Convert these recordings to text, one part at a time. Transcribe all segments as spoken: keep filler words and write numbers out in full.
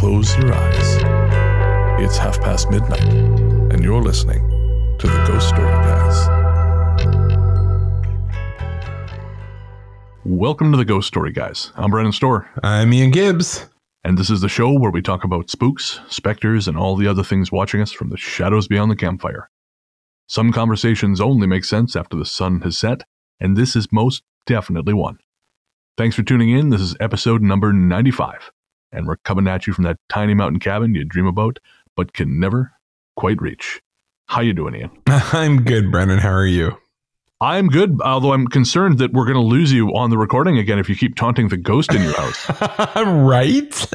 close your eyes. It's half past midnight, and you're listening to the Ghost Story Guys. Welcome to the Ghost Story Guys. I'm Brennan Storr. I'm Ian Gibbs. And this is the show where we talk about spooks, specters, and all the other things watching us from the shadows beyond the campfire. Some conversations only make sense after the sun has set, and this is most definitely one. Thanks for tuning in. This is episode number ninety-five, and we're coming at you from that tiny mountain cabin you dream about, but can never quite reach. How you doing, Ian? I'm good, Brennan. How are you? I'm good, although I'm concerned that we're going to lose you on the recording again if you keep taunting the ghost in your house. Right?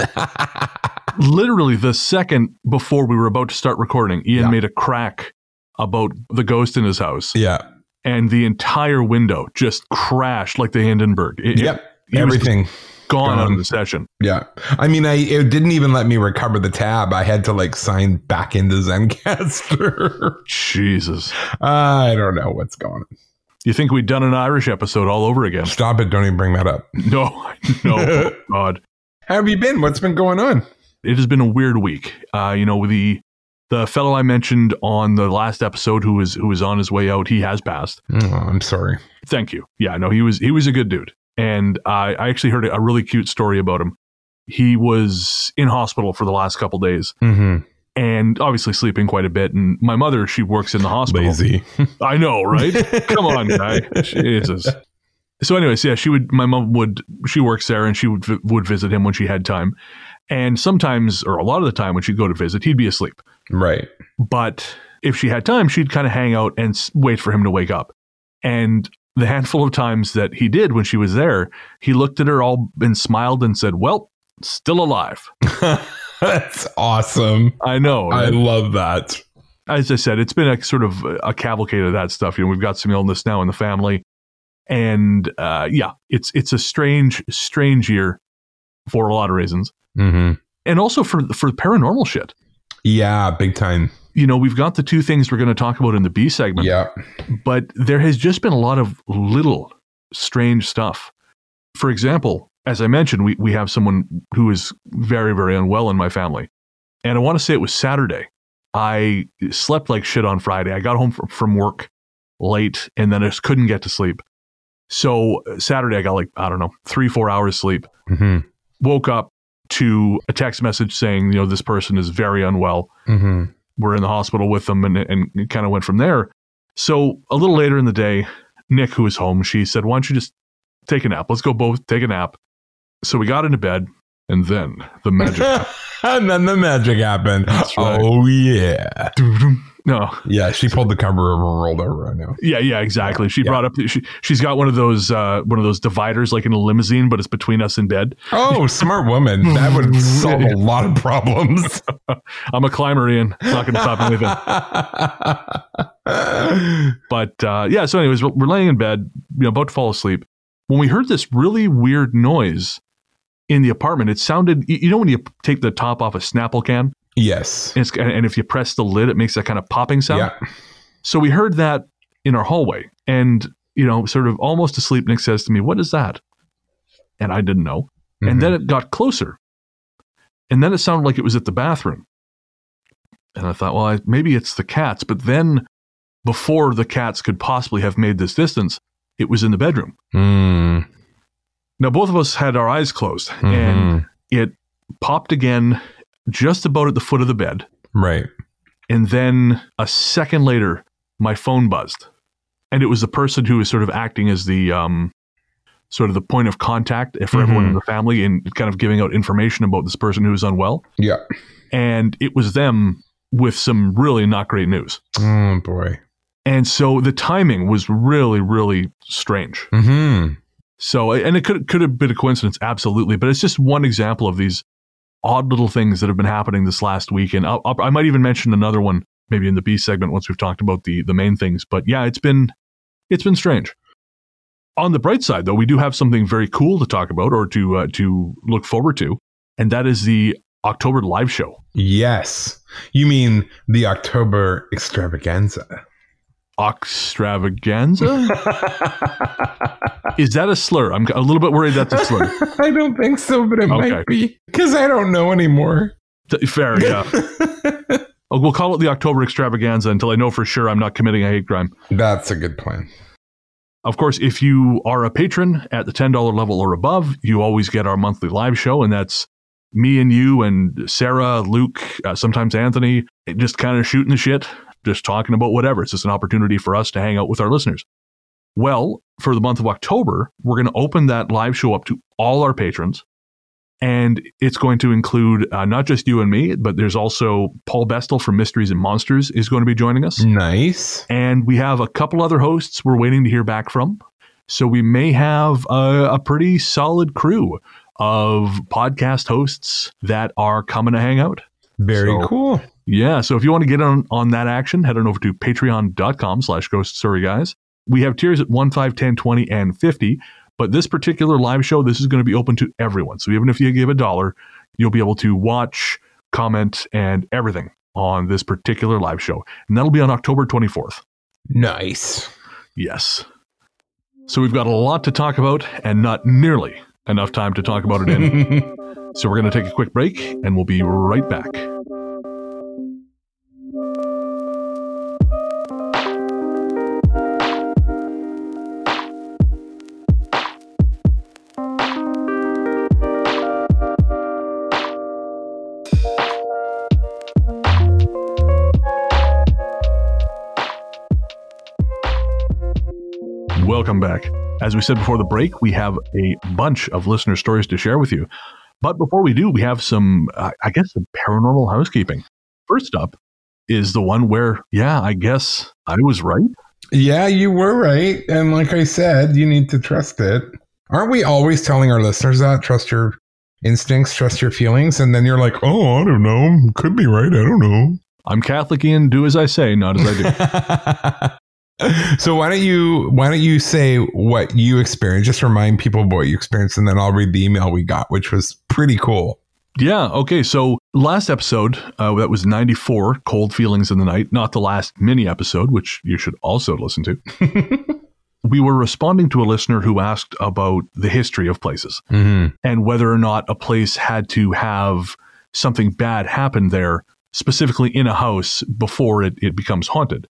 Literally the second before we were about to start recording, Ian yeah. made a crack about the ghost in his house. Yeah. And the entire window just crashed like the Hindenburg. It, yep. It, Everything. Gone, gone out of the session. Yeah. I mean, I it didn't even let me recover the tab. I had to like sign back into Zencastr. Jesus. I don't know what's going on. You think we'd done an Irish episode all over again? Stop it. Don't even bring that up. No. No. Oh, God. How have you been? What's been going on? It has been a weird week. Uh, you know, the the fellow I mentioned on the last episode who was who was on his way out, he has passed. Oh, I'm sorry. Thank you. Yeah, no, he was he was a good dude. And I, I actually heard a really cute story about him. He was in hospital for the last couple days. Mm-hmm. And obviously sleeping quite a bit. And my mother, she works in the hospital. Lazy. I know, right? Come on, guy. Jesus. So anyways, yeah, she would, my mom would, she works there and she would, would visit him when she had time. And sometimes, or a lot of the time when she'd go to visit, he'd be asleep. Right. But if she had time, she'd kind of hang out and wait for him to wake up. And the handful of times that he did when she was there, he looked at her all and smiled and said, well, still alive. That's awesome. I know. I love that. As I said, it's been a sort of a cavalcade of that stuff. You know, we've got some illness now in the family. And uh, yeah, it's it's a strange, strange year for a lot of reasons. Mm-hmm. And also for, for paranormal shit. Yeah, big time. You know, we've got the two things we're going to talk about in the B segment. Yeah. But there has just been a lot of little strange stuff. For example, as I mentioned, we, we have someone who is very, very unwell in my family. And I want to say it was Saturday. I slept like shit on Friday. I got home from, from work late and then I just couldn't get to sleep. So Saturday, I got like, I don't know, three, four hours sleep. Mm-hmm. Woke up to a text message saying, you know, this person is very unwell. Mm-hmm. We're in the hospital with them, and, and it kind of went from there. So a little later in the day, Nick, who was home, she said, why don't you just take a nap? Let's go both take a nap. So we got into bed, and then the magic happened. And then the magic happened. That's right. Oh, yeah. No. Yeah, she pulled the cover over and rolled over right now. Yeah, yeah, exactly. She yeah. brought up, she, she's got one of those uh, one of those dividers like in a limousine, but it's between us in bed. Oh, smart woman. That would solve a lot of problems. I'm a climber, Ian. It's not going to stop anything. But uh, yeah, so anyways, we're, we're laying in bed, you know, about to fall asleep. When we heard this really weird noise in the apartment, it sounded, you know when you take the top off a Snapple can? Yes. And, it's, and if you press the lid, it makes that kind of popping sound. Yeah. So we heard that in our hallway. And, you know, sort of almost asleep, Nick says to me, what is that? And I didn't know. Mm-hmm. And then it got closer. And then it sounded like it was at the bathroom. And I thought, well, I, maybe it's the cats. But then before the cats could possibly have made this distance, it was in the bedroom. Mm. Now, both of us had our eyes closed. Mm-hmm. And it popped again just about at the foot of the bed. Right. And then a second later, my phone buzzed. And it was the person who was sort of acting as the um, sort of the point of contact for mm-hmm. everyone in the family and kind of giving out information about this person who was unwell. Yeah. And it was them with some really not great news. Oh, boy. And so the timing was really, really strange. Mm-hmm. So, and it could, could have been a coincidence, absolutely. But it's just one example of these odd little things that have been happening this last week. And I'll, I'll, I might even mention another one maybe in the B segment once we've talked about the, the main things. But yeah, it's been, it's been strange. On the bright side, though, we do have something very cool to talk about or to, uh, to look forward to. And that is the October live show. Yes. You mean the October extravaganza. Extravaganza? Is that a slur? I'm a little bit worried that's a slur. I don't think so, but it okay. might be. Because I don't know anymore. Fair, yeah. We'll call it the October extravaganza until I know for sure I'm not committing a hate crime. That's a good plan. Of course, if you are a patron at the ten dollars level or above, you always get our monthly live show, and that's me and you and Sarah, Luke, uh, sometimes Anthony, just kind of shooting the shit, just talking about whatever. It's just an opportunity for us to hang out with our listeners. Well, for the month of October, we're going to open that live show up to all our patrons. And it's going to include uh, not just you and me, but there's also Paul Bestel from Mysteries and Monsters is going to be joining us. Nice. And we have a couple other hosts we're waiting to hear back from. So we may have a, a pretty solid crew of podcast hosts that are coming to hang out. Very so, cool. Yeah. So if you want to get on, on that action, head on over to patreon.com slash ghost story guys. We have tiers at one, five, ten, twenty, and fifty. But this particular live show, this is going to be open to everyone. So even if you give a dollar, you'll be able to watch, comment, and everything on this particular live show. And that'll be on October twenty-fourth. Nice. Yes. So we've got a lot to talk about and not nearly enough time to talk about it in. So we're going to take a quick break and we'll be right back. Welcome back. As we said before the break, we have a bunch of listener stories to share with you. But before we do, we have some, uh, I guess, some paranormal housekeeping. First up is the one where, yeah, I guess I was right. Yeah, you were right. And like I said, you need to trust it. Aren't we always telling our listeners that? Trust your instincts, trust your feelings. And then you're like, oh, I don't know. Could be right. I don't know. I'm Catholic and do as I say, not as I do. So why don't you why don't you say what you experienced? Just remind people what you experienced, and then I'll read the email we got, which was pretty cool. Yeah. Okay. So last episode, uh, that was ninety-four, Cold Feelings in the Night, not the last mini episode, which you should also listen to. We were responding to a listener who asked about the history of places mm-hmm. and whether or not a place had to have something bad happen there, specifically in a house, before it, it becomes haunted.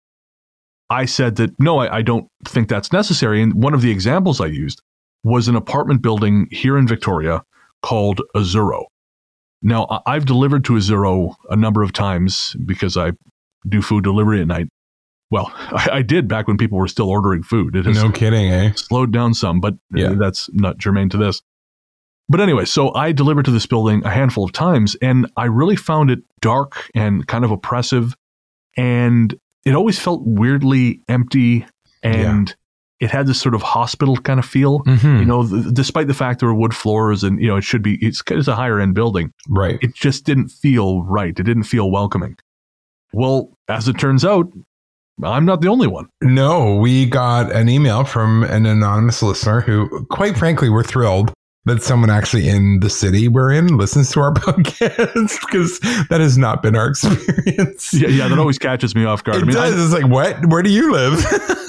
I said that, no, I, I don't think that's necessary. And one of the examples I used was an apartment building here in Victoria called Azuro. Now, I've delivered to Azuro a number of times because I do food delivery at night. Well, I, I did back when people were still ordering food. It has no kidding, eh? slowed down some, but yeah. that's not germane to this. But anyway, so I delivered to this building a handful of times, and I really found it dark and kind of oppressive. And it always felt weirdly empty, and yeah. it had this sort of hospital kind of feel, mm-hmm. you know, th- despite the fact there were wood floors and, you know, it should be, it's, it's a higher end building. Right. It just didn't feel right. It didn't feel welcoming. Well, as it turns out, I'm not the only one. No, we got an email from an anonymous listener who, quite frankly, we're thrilled that someone actually in the city we're in listens to our podcast, because that has not been our experience. Yeah, yeah, that always catches me off guard. It I mean, does. I, it's like, what? Where do you live?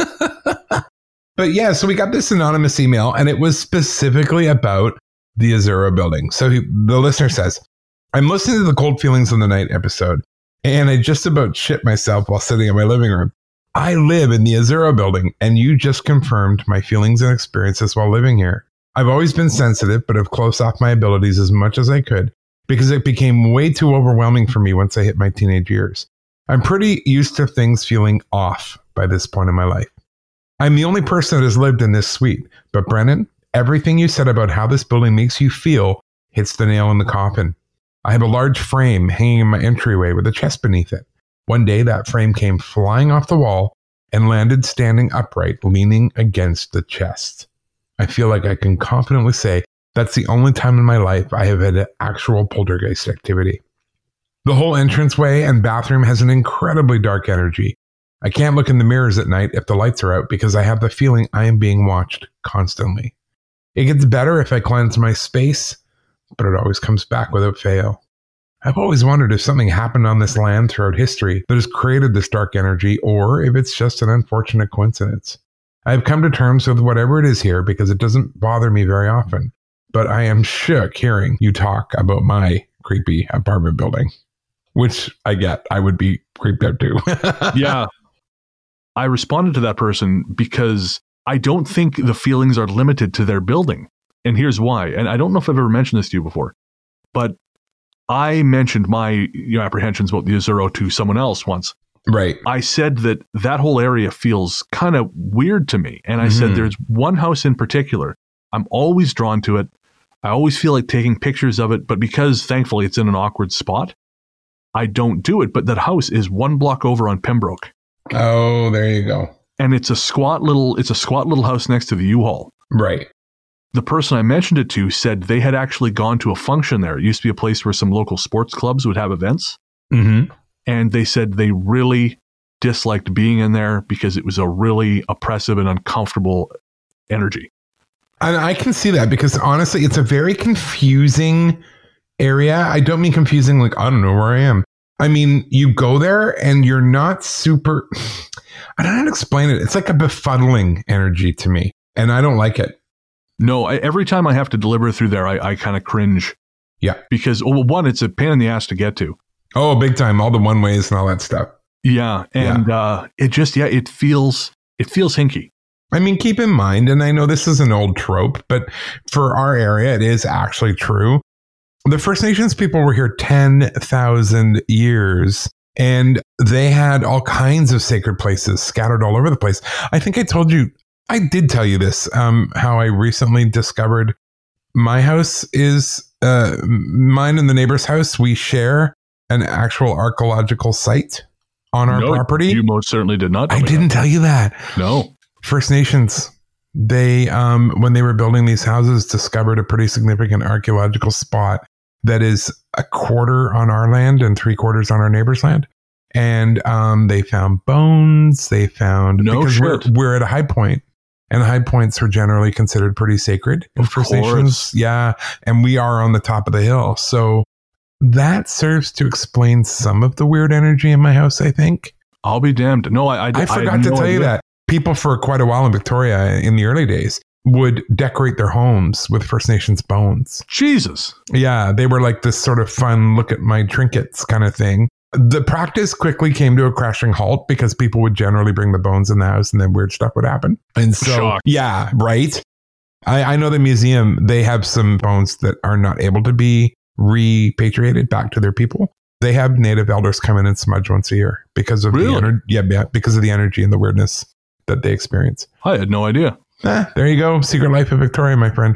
But yeah, so we got this anonymous email, and it was specifically about the Azuro building. So he, the listener says, I'm listening to the Cold Feelings in the Night episode, and I just about shit myself while sitting in my living room. I live in the Azuro building, and you just confirmed my feelings and experiences while living here. I've always been sensitive, but have closed off my abilities as much as I could because it became way too overwhelming for me once I hit my teenage years. I'm pretty used to things feeling off by this point in my life. I'm the only person that has lived in this suite, but Brennan, everything you said about how this building makes you feel hits the nail in the coffin. I have a large frame hanging in my entryway with a chest beneath it. One day that frame came flying off the wall and landed standing upright, leaning against the chest. I feel like I can confidently say that's the only time in my life I have had actual poltergeist activity. The whole entranceway and bathroom has an incredibly dark energy. I can't look in the mirrors at night if the lights are out because I have the feeling I am being watched constantly. It gets better if I cleanse my space, but it always comes back without fail. I've always wondered if something happened on this land throughout history that has created this dark energy, or if it's just an unfortunate coincidence. I've come to terms with whatever it is here because it doesn't bother me very often, but I am shook hearing you talk about my creepy apartment building. which I get. I would be creeped out too. Yeah. I responded to that person because I don't think the feelings are limited to their building. And here's why. And I don't know if I've ever mentioned this to you before, but I mentioned my you know, apprehensions about the Azuro to someone else once. Right. I said that that whole area feels kind of weird to me. And I mm-hmm. said there's one house in particular. I'm always drawn to it. I always feel like taking pictures of it. But because thankfully it's in an awkward spot, I don't do it. But that house is one block over on Pembroke. Oh, there you go. And it's a squat little, it's a squat little house next to the U-Haul. Right. The person I mentioned it to said they had actually gone to a function there. It used to be a place where some local sports clubs would have events. Mm-hmm. And they said they really disliked being in there because it was a really oppressive and uncomfortable energy. And I can see that because honestly, it's a very confusing area. I don't mean confusing like, I don't know where I am. I mean, you go there and you're not super, I don't know how to explain it. It's like a befuddling energy to me. And I don't like it. No, I, every time I have to deliver through there, I, I kind of cringe. Yeah. Because, well, one, it's a pain in the ass to get to. Oh, big time. All the one ways and all that stuff. Yeah. And yeah. Uh, it just, yeah, it feels, it feels hinky. I mean, keep in mind, and I know this is an old trope, but for our area, it is actually true. The First Nations people were here ten thousand years, and they had all kinds of sacred places scattered all over the place. I think I told you, I did tell you this, um, how I recently discovered my house is, uh, mine and the neighbor's house, we share an actual archaeological site on our no, property. You most certainly did not. I didn't that. tell you that. No. First Nations, they, um, when they were building these houses, discovered a pretty significant archaeological spot that is a quarter on our land and three quarters on our neighbor's land. And um, they found bones. They found, no because shit. We're, we're at a high point, and high points are generally considered pretty sacred in of First course. Nations. Yeah. And we are on the top of the hill. So that serves to explain some of the weird energy in my house, I think. I'll be damned. No, I, I, I forgot I to no tell idea. you that. People for quite a while in Victoria in the early days would decorate their homes with First Nations bones. Jesus. Yeah, they were like this sort of fun, look at my trinkets kind of thing. The practice quickly came to a crashing halt because people would generally bring the bones in the house and then weird stuff would happen. And so, Shock. yeah, right. I, I know the museum, they have some bones that are not able to be repatriated back to their people. They have native elders come in and smudge once a year because of really? the energy. Yeah, yeah, because of the energy and the weirdness that they experience. I had no idea. Ah, there you go. Secret Life of Victoria, my friend.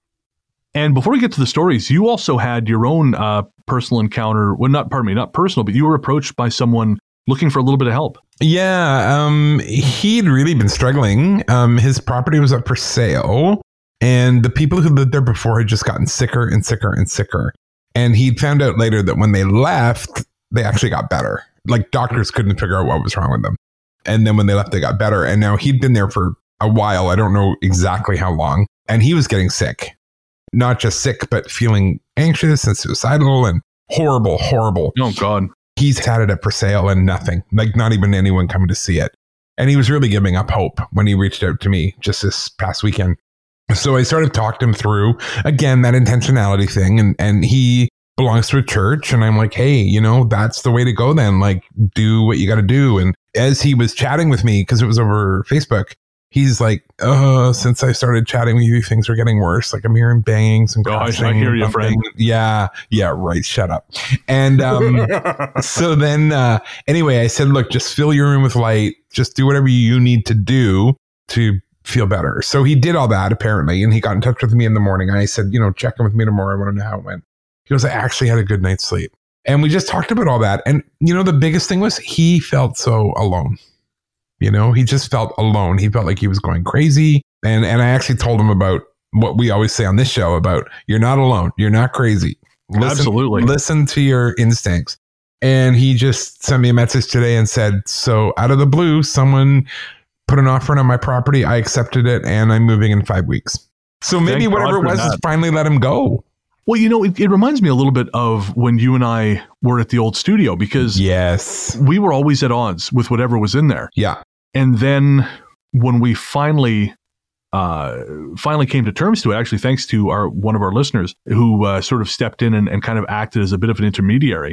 And before we get to the stories, you also had your own uh, personal encounter. Well, not, pardon me, not personal, but you were approached by someone looking for a little bit of help. Yeah, um, he'd really been struggling. Um, his property was up for sale, and the people who lived there before had just gotten sicker and sicker and sicker. And he'd found out later that when they left, they actually got better. Like doctors couldn't figure out what was wrong with them. And then when they left, they got better. And now he'd been there for a while. I don't know exactly how long. And he was getting sick. Not just sick, but feeling anxious and suicidal and horrible, horrible. Oh, God. He's had it up for sale and nothing. Like not even anyone coming to see it. And he was really giving up hope when he reached out to me just this past weekend. So I sort of talked him through, again, that intentionality thing. And, and he belongs to a church. And I'm like, hey, you know, that's the way to go then. Like, do what you got to do. And as he was chatting with me, because it was over Facebook, he's like, uh, since I started chatting with you, things are getting worse. Like I'm hearing bangs and crashing. Oh, I hear you, bumping. friend. Yeah. Yeah. Right. Shut up. And um, so then uh, anyway, I said, look, just fill your room with light. Just do whatever you need to do to feel better. So he did all that apparently. And he got in touch with me in the morning. And I said, you know, check in with me tomorrow. I want to know how it went. He goes, I actually had a good night's sleep. And we just talked about all that. And, you know, the biggest thing was he felt so alone. You know, he just felt alone. He felt like he was going crazy. And and I actually told him about what we always say on this show about you're not alone. You're not crazy. Listen, Absolutely. Listen to your instincts. And he just sent me a message today and said, so out of the blue, someone put an offer on my property. I accepted it and I'm moving in five weeks. So maybe Thank whatever God it was for that. is finally let him go. Well, you know, it, it reminds me a little bit of when you and I were at the old studio because yes, we were always at odds with whatever was in there. Yeah. And then when we finally uh, finally came to terms to it, actually thanks to our one of our listeners who uh, sort of stepped in and, and kind of acted as a bit of an intermediary,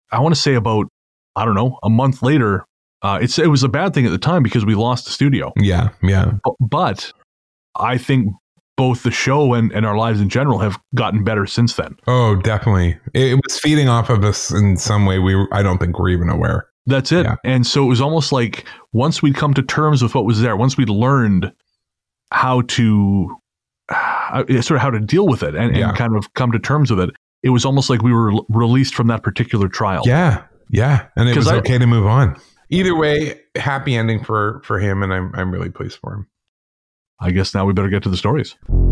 I want to say about, I don't know, a month later, uh, it's it was a bad thing at the time because we lost the studio. Yeah, yeah. But, but I think both the show and, and our lives in general have gotten better since then. Oh, definitely. It, it was feeding off of us in some way we I don't think we're even aware. That's it. Yeah. And so it was almost like once we'd come to terms with what was there, once we'd learned how to uh, sort of how to deal with it and, Yeah. and kind of come to terms with it, it was almost like we were l- released from that particular trial. Yeah, yeah. And it was I, okay to move on. Either way, happy ending for, for him, and I'm I'm really pleased for him. I guess now we better get to the stories.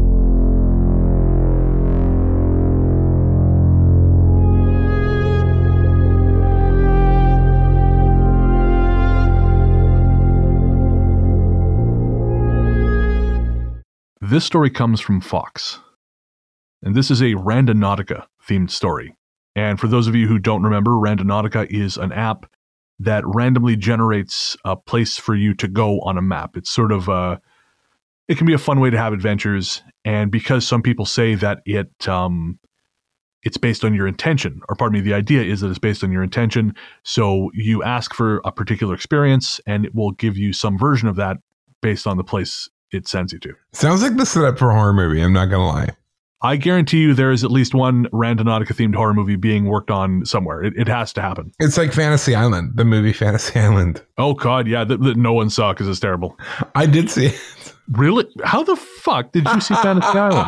This story comes from Fox, and this is a Randonautica themed story. And for those of you who don't remember, Randonautica is an app that randomly generates a place for you to go on a map. It's sort of a, it can be a fun way to have adventures. And because some people say that it um, it's based on your intention, or pardon me, the idea is that it's based on your intention. So you ask for a particular experience, and it will give you some version of that based on the place it sends you to. Sounds like the setup for a horror movie. I'm not gonna lie. I guarantee you there is at least one Randonautica themed horror movie being worked on somewhere. It, it has to happen. It's like Fantasy Island, the movie Fantasy Island. Oh God, yeah, that, that no one saw because it's terrible. I did see it. Really? How the fuck did you see Fantasy Island?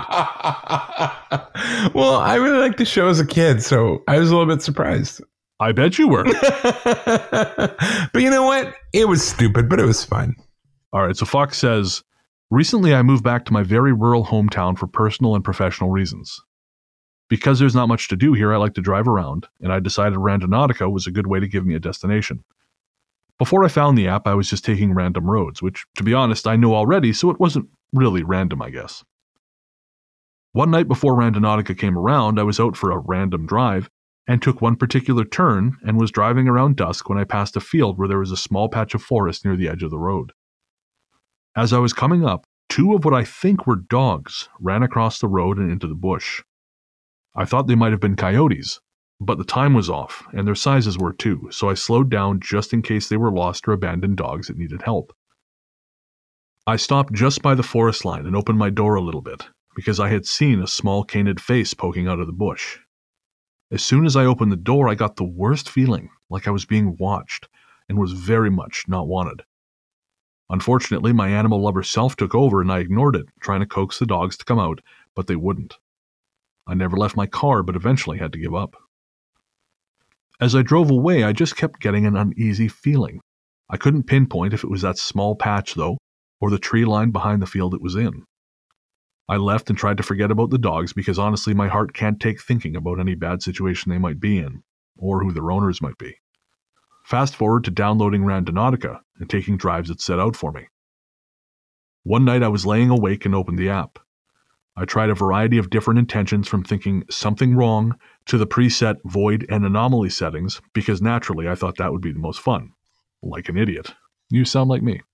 Well, I really liked the show as a kid, so I was a little bit surprised. I bet you were. But you know what? It was stupid, but it was fun. All right, so Fox says, recently I moved back to my very rural hometown for personal and professional reasons. Because there's not much to do here, I like to drive around, and I decided Randonautica was a good way to give me a destination. Before I found the app, I was just taking random roads, which, to be honest, I know already, so it wasn't really random, I guess. One night before Randonautica came around, I was out for a random drive and took one particular turn and was driving around dusk when I passed a field where there was a small patch of forest near the edge of the road. As I was coming up, two of what I think were dogs ran across the road and into the bush. I thought they might have been coyotes, but the time was off, and their sizes were too, so I slowed down just in case they were lost or abandoned dogs that needed help. I stopped just by the forest line and opened my door a little bit, because I had seen a small canid face poking out of the bush. As soon as I opened the door, I got the worst feeling, like I was being watched, and was very much not wanted. Unfortunately, my animal lover self took over and I ignored it, trying to coax the dogs to come out, but they wouldn't. I never left my car, but eventually had to give up. As I drove away, I just kept getting an uneasy feeling. I couldn't pinpoint if it was that small patch, though, or the tree line behind the field it was in. I left and tried to forget about the dogs because honestly my heart can't take thinking about any bad situation they might be in, or who their owners might be. Fast forward to downloading Randonautica and taking drives it set out for me. One night I was laying awake and opened the app. I tried a variety of different intentions from thinking something wrong to the preset void and anomaly settings because naturally I thought that would be the most fun. Like an idiot. You sound like me.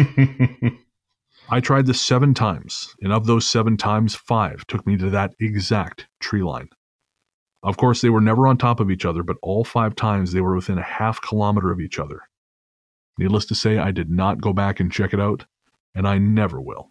I tried this seven times, and of those seven times, five took me to that exact tree line. Of course, they were never on top of each other, but all five times they were within a half kilometer of each other. Needless to say, I did not go back and check it out, and I never will.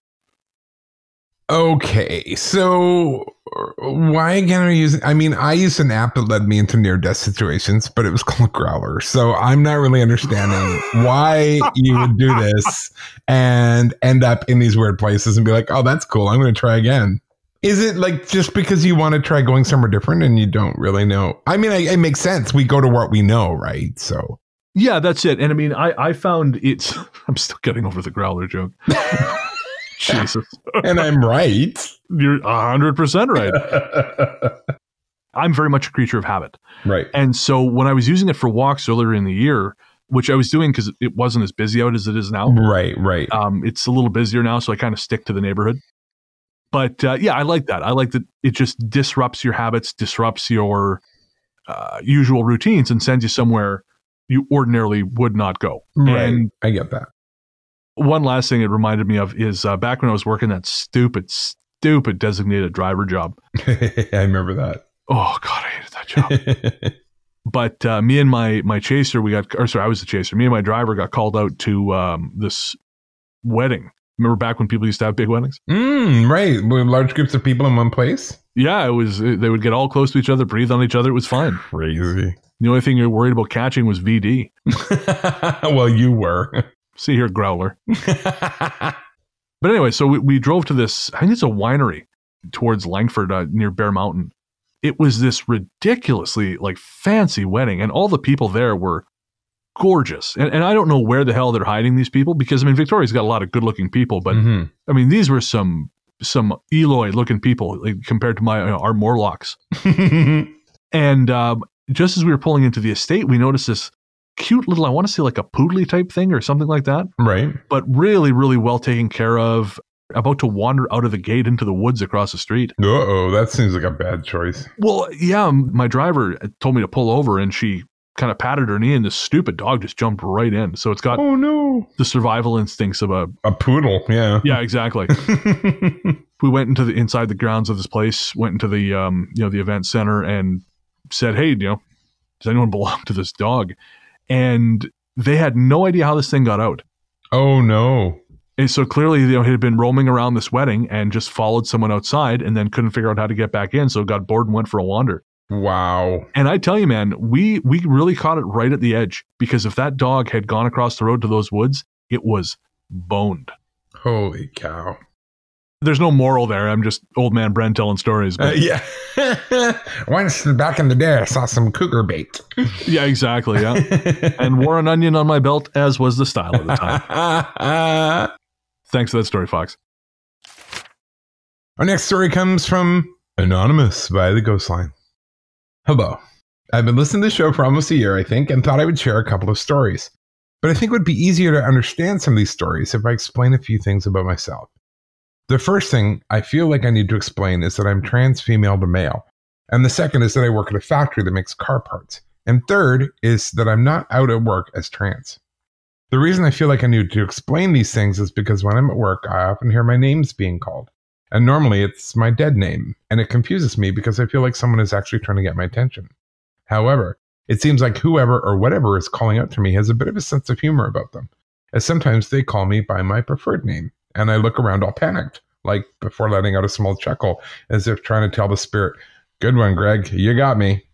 Okay, so why again are you using? I mean, I used an app that led me into near-death situations, but it was called Growler. So I'm not really understanding why you would do this and end up in these weird places and be like, oh, that's cool. I'm going to try again. Is it like just because you want to try going somewhere different and you don't really know? I mean, I, it makes sense. We go to what we know, right? So yeah, that's it. And I mean, I, I found it's, I'm still getting over the Growler joke. Jesus. And I'm right. You're one hundred percent right. I'm very much a creature of habit. Right. And so when I was using it for walks earlier in the year, which I was doing because it wasn't as busy out as it is now. Right, right. Um, it's a little busier now, so I kind of stick to the neighborhood. But uh, yeah, I like that. I like that it just disrupts your habits, disrupts your uh, usual routines, and sends you somewhere you ordinarily would not go. Right. And I get that. one last thing it reminded me of is uh, back when I was working that stupid, stupid designated driver job. I remember that. Oh, God, I hated that job. But uh, me and my my chaser, we got, or sorry, I was the chaser. Me and my driver got called out to um, this wedding. Remember back when people used to have big weddings? Mm, right. With large groups of people in one place? Yeah, it was. They would get all close to each other, breathe on each other. It was fine. Crazy. The only thing you're worried about catching was V D. Well, you were. See here, growler. But anyway, so we, we drove to this, I think it's a winery towards Langford uh, near Bear Mountain. It was this ridiculously like fancy wedding, and all the people there were gorgeous. And, and I don't know where the hell they're hiding these people, because I mean, Victoria's got a lot of good looking people, but mm-hmm. I mean, these were some some Eloy looking people like, compared to my uh, our Morlocks. And um, just as we were pulling into the estate, we noticed this cute little, I want to say like a poodly type thing or something like that. Right. But really, really well taken care of. About to wander out of the gate into the woods across the street. Uh-oh, that seems like a bad choice. Well, yeah, my driver told me to pull over, and she kind of patted her knee, and this stupid dog just jumped right in. So it's got oh no the survival instincts of a a poodle. Yeah, yeah, exactly. We went into the inside the grounds of this place, went into the um you know the event center, and said, hey, you know, does anyone belong to this dog? And they had no idea how this thing got out. Oh no. And so clearly, you know, he had been roaming around this wedding and just followed someone outside and then couldn't figure out how to get back in. So got bored and went for a wander. Wow. And I tell you, man, we we really caught it right at the edge, because if that dog had gone across the road to those woods, it was boned. Holy cow. There's no moral there. I'm just old man Bren telling stories. But. Uh, yeah. Once back in the day, I saw some cougar bait. Yeah, exactly. Yeah. And wore an onion on my belt, as was the style at the time. Thanks for that story, Fox. Our next story comes from Anonymous via the Ghost Line. Hello. I've been listening to the show for almost a year, I think, and thought I would share a couple of stories. But I think it would be easier to understand some of these stories if I explain a few things about myself. The first thing I feel like I need to explain is that I'm trans female to male. And the second is that I work at a factory that makes car parts. And third is that I'm not out at work as trans. The reason I feel like I need to explain these things is because when I'm at work, I often hear my names being called. And normally it's my dead name, and it confuses me because I feel like someone is actually trying to get my attention. However, it seems like whoever or whatever is calling out to me has a bit of a sense of humor about them, as sometimes they call me by my preferred name, and I look around all panicked, like before letting out a small chuckle, as if trying to tell the spirit, good one, Greg, you got me.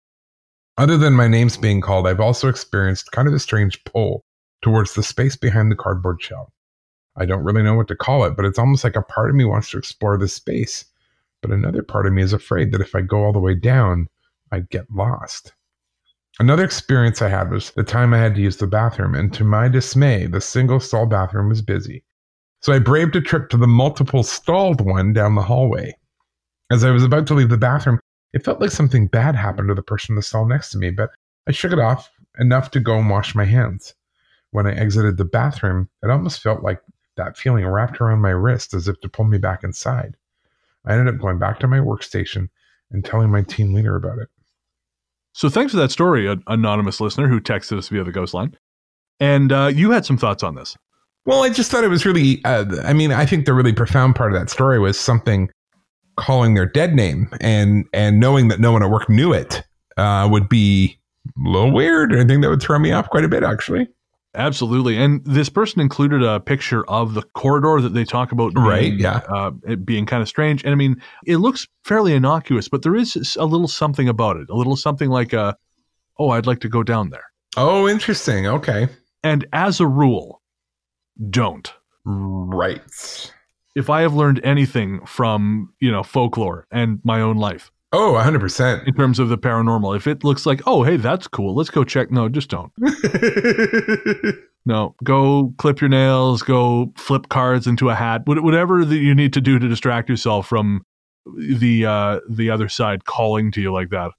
Other than my names being called, I've also experienced kind of a strange pull towards the space behind the cardboard shell. I don't really know what to call it, but it's almost like a part of me wants to explore this space. But another part of me is afraid that if I go all the way down, I'd get lost. Another experience I had was the time I had to use the bathroom, and to my dismay, the single stall bathroom was busy. So I braved a trip to the multiple stalled one down the hallway. As I was about to leave the bathroom, it felt like something bad happened to the person in the stall next to me, but I shook it off enough to go and wash my hands. When I exited the bathroom, it almost felt like that feeling wrapped around my wrist as if to pull me back inside. I ended up going back to my workstation and telling my team leader about it. So thanks for that story, an anonymous listener who texted us via the Ghost Line. And uh, you had some thoughts on this. Well, I just thought it was really, uh, I mean, I think the really profound part of that story was something calling their dead name, and, and knowing that no one at work knew it uh, would be a little weird. I think that would throw me off quite a bit, actually. Absolutely. And this person included a picture of the corridor that they talk about being, right, yeah. uh, it being kind of strange. And I mean, it looks fairly innocuous, but there is a little something about it, a little something like, a, oh, I'd like to go down there. Oh, interesting. Okay. And as a rule, don't. Right. If I have learned anything from, you know, folklore and my own life. Oh, one hundred percent. In terms of the paranormal. If it looks like, oh, hey, that's cool, let's go check. No, just don't. No, go clip your nails, go flip cards into a hat, whatever that you need to do to distract yourself from the uh, the other side calling to you like that.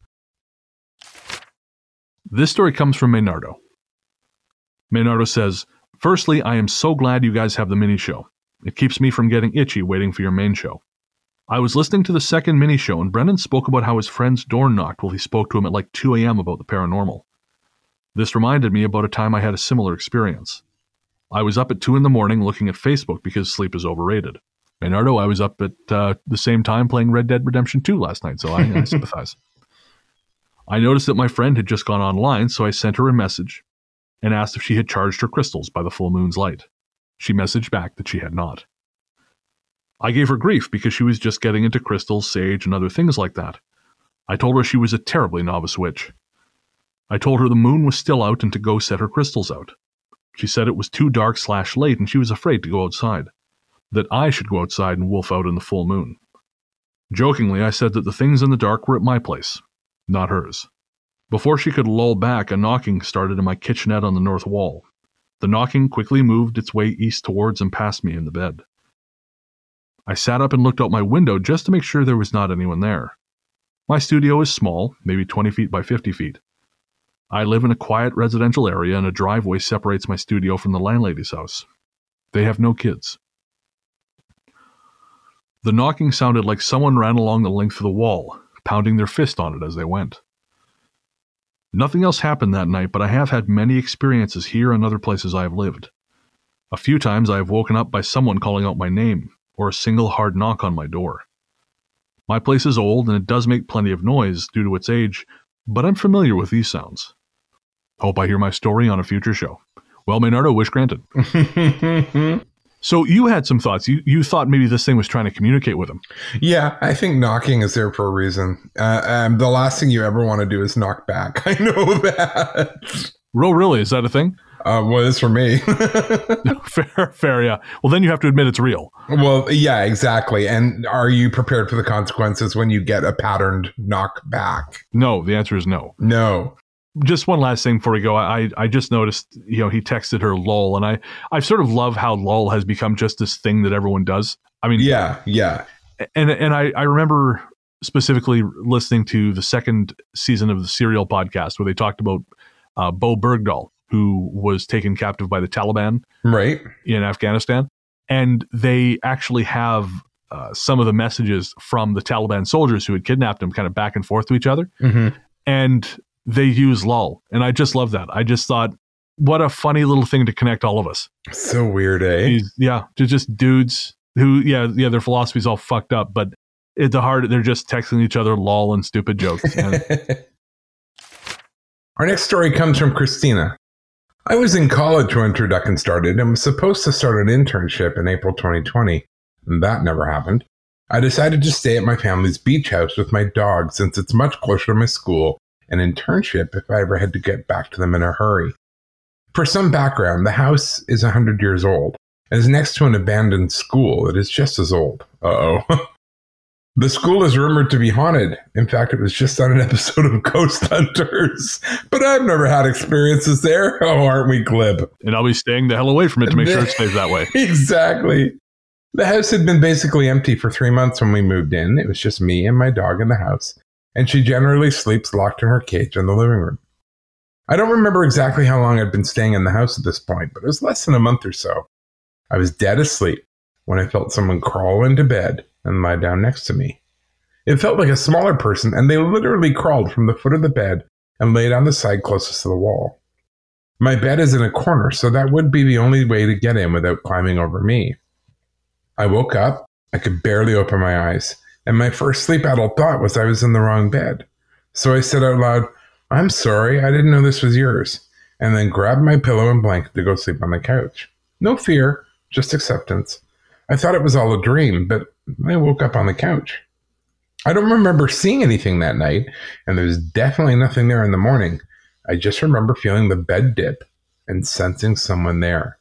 This story comes from Maynardo. Maynardo says, firstly, I am so glad you guys have the mini show. It keeps me from getting itchy waiting for your main show. I was listening to the second mini show, and Brendan spoke about how his friend's door knocked while he spoke to him at like two a.m. about the paranormal. This reminded me about a time I had a similar experience. I was up at two in the morning looking at Facebook because sleep is overrated. Maynardo, I was up at uh, the same time playing Red Dead Redemption two last night, so I, I sympathize. I noticed that my friend had just gone online, so I sent her a message and asked if she had charged her crystals by the full moon's light. She messaged back that she had not. I gave her grief because she was just getting into crystals, sage, and other things like that. I told her she was a terribly novice witch. I told her the moon was still out and to go set her crystals out. She said it was too dark slash late and she was afraid to go outside, that I should go outside and wolf out in the full moon. Jokingly, I said that the things in the dark were at my place, not hers. Before she could lull back, a knocking started in my kitchenette on the north wall. The knocking quickly moved its way east towards and past me in the bed. I sat up and looked out my window just to make sure there was not anyone there. My studio is small, maybe twenty feet by fifty feet. I live in a quiet residential area and a driveway separates my studio from the landlady's house. They have no kids. The knocking sounded like someone ran along the length of the wall, pounding their fist on it as they went. Nothing else happened that night, but I have had many experiences here and other places I have lived. A few times I have woken up by someone calling out my name, or a single hard knock on my door. My place is old and it does make plenty of noise due to its age, but I'm familiar with these sounds. Hope I hear my story on a future show. Well, Maynardo, wish granted. So you had some thoughts. You you thought maybe this thing was trying to communicate with him. Yeah, I think knocking is there for a reason. Uh, um, the last thing you ever want to do is knock back. I know that. Real, really? Is that a thing? Uh, well, it's for me. fair, fair, yeah. Well, then you have to admit it's real. Well, yeah, exactly. And are you prepared for the consequences when you get a patterned knock back? No, the answer is no. No. Just one last thing before we go. I I just noticed, you know, he texted her lol, and I, I sort of love how lol has become just this thing that everyone does. I mean, yeah, yeah. And and I, I remember specifically listening to the second season of the Serial podcast where they talked about uh, Bo Bergdahl, who was taken captive by the Taliban right in Afghanistan. And they actually have uh, some of the messages from the Taliban soldiers who had kidnapped him kind of back and forth to each other. Mm-hmm. And they use lol. And I just love that. I just thought, what a funny little thing to connect all of us. So weird, eh? These, yeah, they're just dudes who, yeah, yeah, their philosophy's all fucked up, but at the heart, they're just texting each other lol and stupid jokes. And our next story comes from Christina. I was in college when Turducken started and was supposed to start an internship in April twenty twenty. And that never happened. I decided to stay at my family's beach house with my dog since it's much closer to my school, an internship if I ever had to get back to them in a hurry. For some background, the house is one hundred years old and is next to an abandoned school that is just as old. Uh-oh. The school is rumored to be haunted. In fact, it was just on an episode of Ghost Hunters. But I've never had experiences there. Oh, aren't we glib? And I'll be staying the hell away from it to make sure it stays that way. Exactly. The house had been basically empty for three months when we moved in. It was just me and my dog in the house, and she generally sleeps locked in her cage in the living room. I don't remember exactly how long I'd been staying in the house at this point, but it was less than a month or so. I was dead asleep when I felt someone crawl into bed and lie down next to me. It felt like a smaller person, and they literally crawled from the foot of the bed and laid on the side closest to the wall. My bed is in a corner, so that would be the only way to get in without climbing over me. I woke up, I could barely open my eyes, and my first sleep adult thought was I was in the wrong bed. So I said out loud, "I'm sorry, I didn't know this was yours," and then grabbed my pillow and blanket to go sleep on the couch. No fear, just acceptance. I thought it was all a dream, but I woke up on the couch. I don't remember seeing anything that night, and there was definitely nothing there in the morning. I just remember feeling the bed dip and sensing someone there.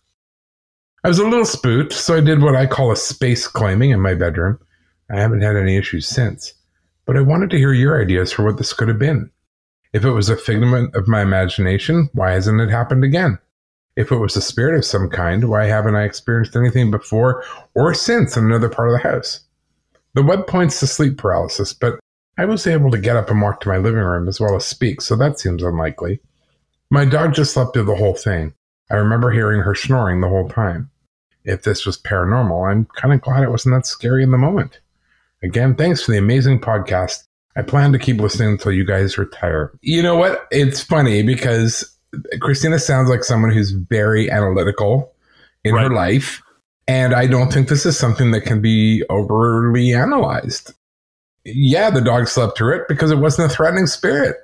I was a little spooked, so I did what I call a space claiming in my bedroom. I haven't had any issues since, but I wanted to hear your ideas for what this could have been. If it was a figment of my imagination, why hasn't it happened again? If it was a spirit of some kind, why haven't I experienced anything before or since in another part of the house? The web points to sleep paralysis, but I was able to get up and walk to my living room as well as speak, so that seems unlikely. My dog just slept through the whole thing. I remember hearing her snoring the whole time. If this was paranormal, I'm kind of glad it wasn't that scary in the moment. Again, thanks for the amazing podcast. I plan to keep listening until you guys retire. You know what? It's funny because Christina sounds like someone who's very analytical in right. her life. And I don't think this is something that can be overly analyzed. Yeah, the dog slept through it because it wasn't a threatening spirit.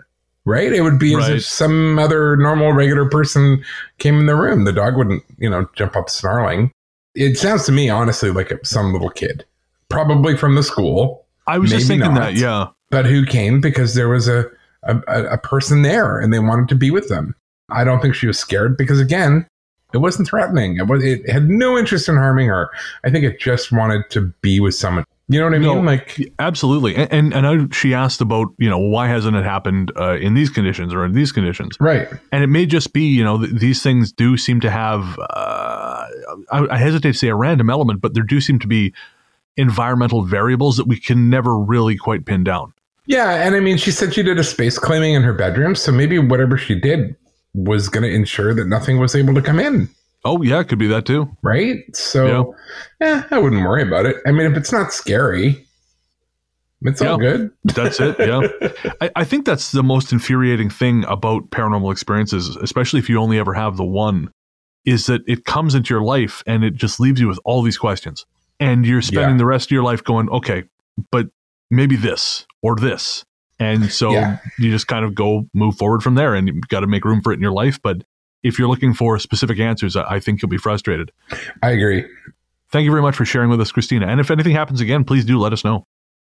right? It would be as Right. if some other normal, regular person came in the room. The dog wouldn't, you know, jump up snarling. It sounds to me, honestly, like some little kid, probably from the school. I was just maybe thinking not, that, yeah. But who came because there was a, a, a person there and they wanted to be with them. I don't think she was scared because, again, it wasn't threatening. It was. It had no interest in harming her. I think it just wanted to be with someone. You know what I mean? No, like, absolutely. And, and and I, she asked about, you know, why hasn't it happened uh, in these conditions or in these conditions? right. And it may just be, you know, th- these things do seem to have, uh, I, I hesitate to say a random element, but there do seem to be environmental variables that we can never really quite pin down. Yeah. And I mean, she said she did a space claiming in her bedroom. So maybe whatever she did was going to ensure that nothing was able to come in. Oh, yeah, it could be that too. Right. So, yeah, I wouldn't worry about it. I mean, if it's not scary, it's all Yeah. good. That's it. Yeah. I, I think that's the most infuriating thing about paranormal experiences, especially if you only ever have the one, is that it comes into your life and it just leaves you with all these questions. And you're spending Yeah. the rest of your life going, okay, but maybe this or this. And so Yeah. you just kind of go move forward from there, and you've got to make room for it in your life. But if you're looking for specific answers, I I think you'll be frustrated. I agree. Thank you very much for sharing with us, Christina. And if anything happens again, please do let us know.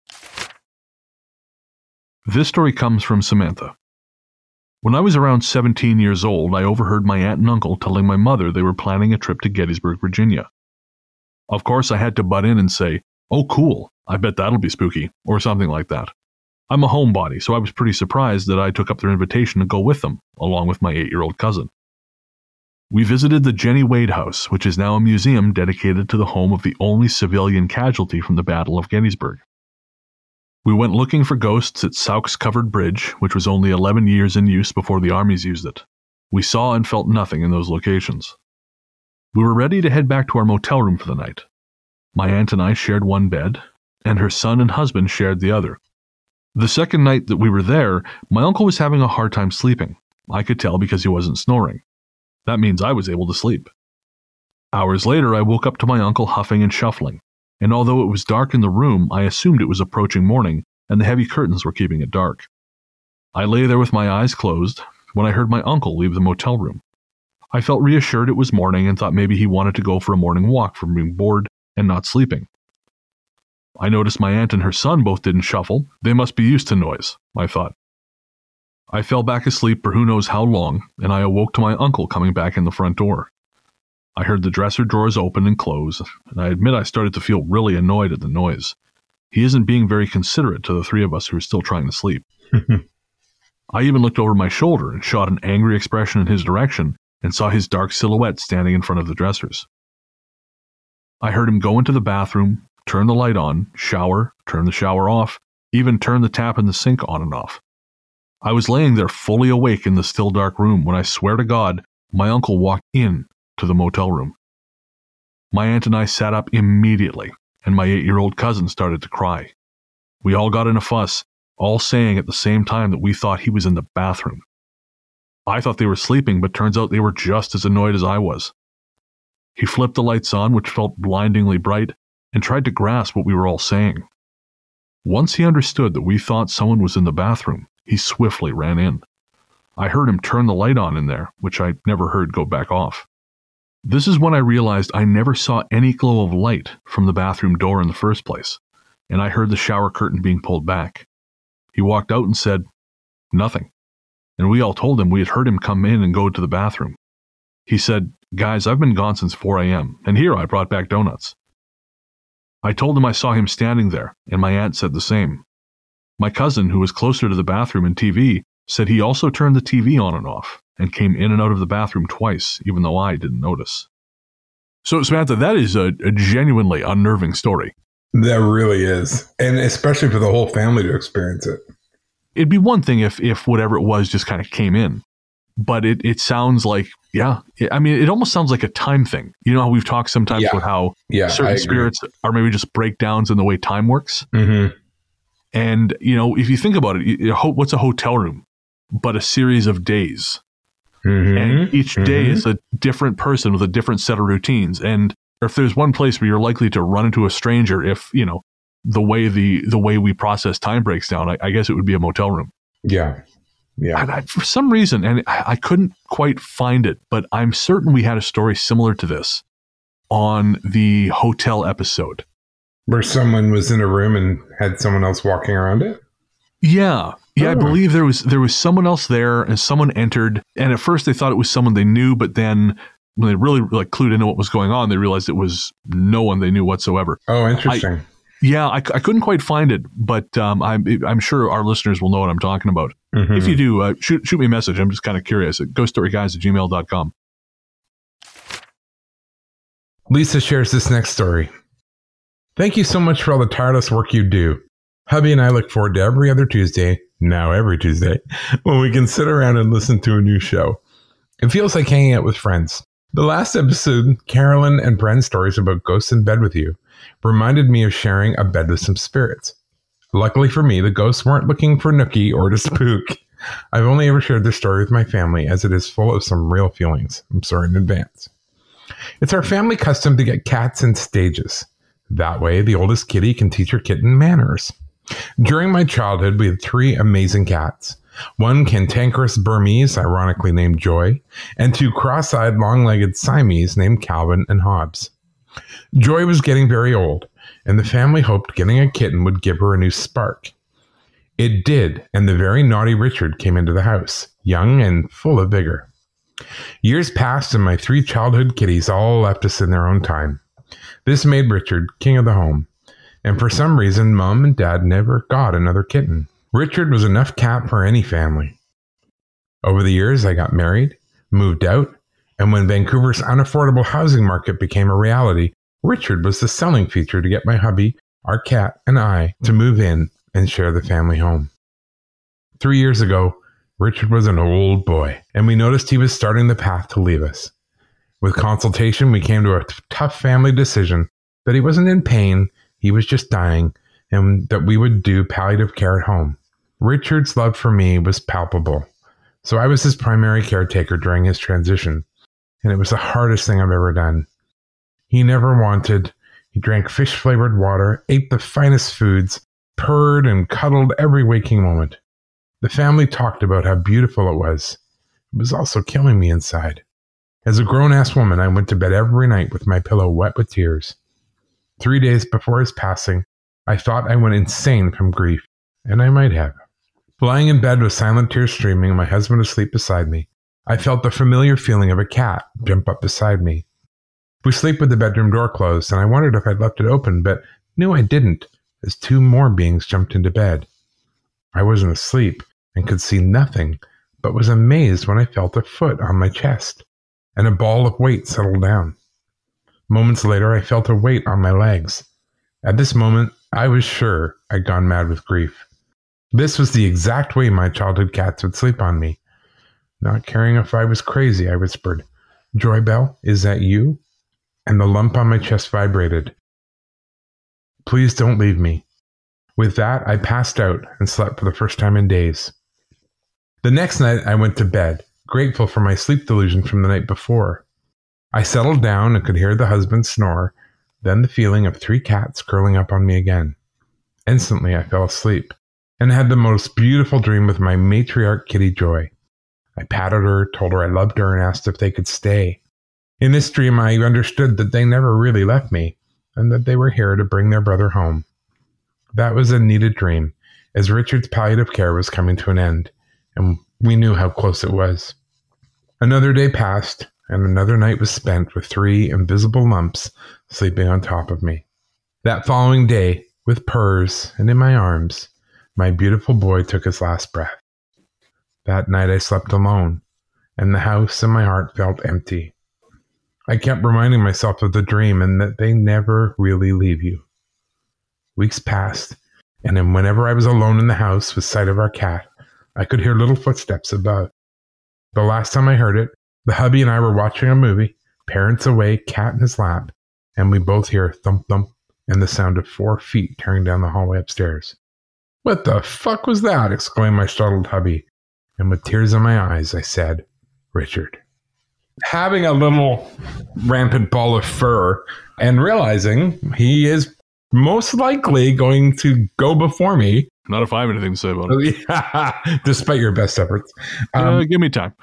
This story comes from Samantha. When I was around seventeen years old, I overheard my aunt and uncle telling my mother they were planning a trip to Gettysburg, Virginia. Of course, I had to butt in and say, "Oh, cool, I bet that'll be spooky," or something like that. I'm a homebody, so I was pretty surprised that I took up their invitation to go with them, along with my eight-year-old cousin. We visited the Jenny Wade House, which is now a museum dedicated to the home of the only civilian casualty from the Battle of Gettysburg. We went looking for ghosts at Sauk's Covered Bridge, which was only eleven years in use before the armies used it. We saw and felt nothing in those locations. We were ready to head back to our motel room for the night. My aunt and I shared one bed, and her son and husband shared the other. The second night that we were there, my uncle was having a hard time sleeping. I could tell because he wasn't snoring. That means I was able to sleep. Hours later, I woke up to my uncle huffing and shuffling, and although it was dark in the room, I assumed it was approaching morning, and the heavy curtains were keeping it dark. I lay there with my eyes closed when I heard my uncle leave the motel room. I felt reassured it was morning and thought maybe he wanted to go for a morning walk from being bored and not sleeping. I noticed my aunt and her son both didn't shuffle. They must be used to noise, I thought. I fell back asleep for who knows how long, and I awoke to my uncle coming back in the front door. I heard the dresser drawers open and close, and I admit I started to feel really annoyed at the noise. He isn't being very considerate to the three of us who are still trying to sleep. I even looked over my shoulder and shot an angry expression in his direction and saw his dark silhouette standing in front of the dressers. I heard him go into the bathroom, turn the light on, shower, turn the shower off, even turn the tap in the sink on and off. I was laying there fully awake in the still dark room when I swear to God, my uncle walked in to the motel room. My aunt and I sat up immediately, and my eight-year-old cousin started to cry. We all got in a fuss, all saying at the same time that we thought he was in the bathroom. I thought they were sleeping, but turns out they were just as annoyed as I was. He flipped the lights on, which felt blindingly bright, and tried to grasp what we were all saying. Once he understood that we thought someone was in the bathroom, he swiftly ran in. I heard him turn the light on in there, which I never heard go back off. This is when I realized I never saw any glow of light from the bathroom door in the first place, and I heard the shower curtain being pulled back. He walked out and said, "Nothing," and we all told him we had heard him come in and go to the bathroom. He said, "Guys, I've been gone since four a.m., and here I brought back donuts." I told him I saw him standing there, and my aunt said the same. My cousin, who was closer to the bathroom and T V, said he also turned the T V on and off, and came in and out of the bathroom twice, even though I didn't notice. So, Samantha, that is a, a genuinely unnerving story. That really is. And especially for the whole family to experience it. It'd be one thing if if whatever it was just kind of came in. But it, it sounds like, yeah, it, I mean, it almost sounds like a time thing. You know how we've talked sometimes Yeah. about how Yeah, I certain agree. spirits are maybe just breakdowns in the way time works. Mm-hmm. And, you know, if you think about it, you- you ho- what's a hotel room but a series of days? Mm-hmm. And each day Mhm. is a different person with a different set of routines. And if there's one place where you're likely to run into a stranger, if, you know, the way the, the way we process time breaks down, I, I guess it would be a motel room. Yeah. Yeah. And I, for some reason, and I, I couldn't quite find it, but I'm certain we had a story similar to this on the hotel episode. Where someone was in a room and had someone else walking around it? Yeah. Yeah, oh. I believe there was there was someone else there, and someone entered, and at first they thought it was someone they knew, but then when they really like clued into what was going on, they realized it was no one they knew whatsoever. Oh, interesting. I, yeah, I, I couldn't quite find it, but um, I'm I'm sure our listeners will know what I'm talking about. Mm-hmm. If you do, uh, shoot shoot me a message. I'm just kind of curious at ghost story guys at gmail dot com. Lisa shares this next story. Thank you so much for all the tireless work you do. Hubby and I look forward to every other Tuesday, now every Tuesday, when we can sit around and listen to a new show. It feels like hanging out with friends. The last episode, Carolyn and Bren's stories about ghosts in bed with you, reminded me of sharing a bed with some spirits. Luckily for me, the ghosts weren't looking for Nookie or to spook. I've only ever shared this story with my family, as it is full of some real feelings. I'm sorry in advance. It's our family custom to get cats in stages. That way, the oldest kitty can teach her kitten manners. During my childhood, we had three amazing cats. One cantankerous Burmese, ironically named Joy, and two cross-eyed, long-legged Siamese named Calvin and Hobbs. Joy was getting very old, and the family hoped getting a kitten would give her a new spark. It did, and the very naughty Richard came into the house, young and full of vigor. Years passed, and my three childhood kitties all left us in their own time. This made Richard king of the home, and for some reason, Mom and Dad never got another kitten. Richard was enough cat for any family. Over the years, I got married, moved out, and when Vancouver's unaffordable housing market became a reality, Richard was the selling feature to get my hubby, our cat, and I to move in and share the family home. Three years ago, Richard was an old boy, and we noticed he was starting the path to leave us. With consultation, we came to a t- tough family decision that he wasn't in pain, he was just dying, and that we would do palliative care at home. Richard's love for me was palpable, so I was his primary caretaker during his transition, and it was the hardest thing I've ever done. He never wanted. He drank fish-flavored water, ate the finest foods, purred and cuddled every waking moment. The family talked about how beautiful it was. It was also killing me inside. As a grown-ass woman, I went to bed every night with my pillow wet with tears. Three days before his passing, I thought I went insane from grief, and I might have. Lying in bed with silent tears streaming and my husband asleep beside me, I felt the familiar feeling of a cat jump up beside me. We sleep with the bedroom door closed, and I wondered if I'd left it open, but knew I didn't, as two more beings jumped into bed. I wasn't asleep and could see nothing, but was amazed when I felt a foot on my chest, and a ball of weight settled down. Moments later, I felt a weight on my legs. At this moment, I was sure I'd gone mad with grief. This was the exact way my childhood cats would sleep on me. Not caring if I was crazy, I whispered, "Joy Bell, is that you?" And the lump on my chest vibrated. "Please don't leave me." With that, I passed out and slept for the first time in days. The next night, I went to bed, grateful for my sleep delusion from the night before. I settled down and could hear the husband snore, then the feeling of three cats curling up on me again. Instantly, I fell asleep and had the most beautiful dream with my matriarch kitty Joy. I patted her, told her I loved her, and asked if they could stay. In this dream, I understood that they never really left me, and that they were here to bring their brother home. That was a needed dream, as Richard's palliative care was coming to an end, and we knew how close it was. Another day passed, and another night was spent with three invisible lumps sleeping on top of me. That following day, with purrs and in my arms, my beautiful boy took his last breath. That night I slept alone, and the house and my heart felt empty. I kept reminding myself of the dream and that they never really leave you. Weeks passed, and then whenever I was alone in the house with sight of our cat, I could hear little footsteps above. The last time I heard it, the hubby and I were watching a movie, parents away, cat in his lap, and we both hear thump thump and the sound of four feet tearing down the hallway upstairs. "What the fuck was that?" exclaimed my startled hubby, and with tears in my eyes, I said, "Richard." Having a little rampant ball of fur and realizing he is most likely going to go before me Not if I have anything to say about it. Yeah, despite your best efforts. Um, uh, give me time.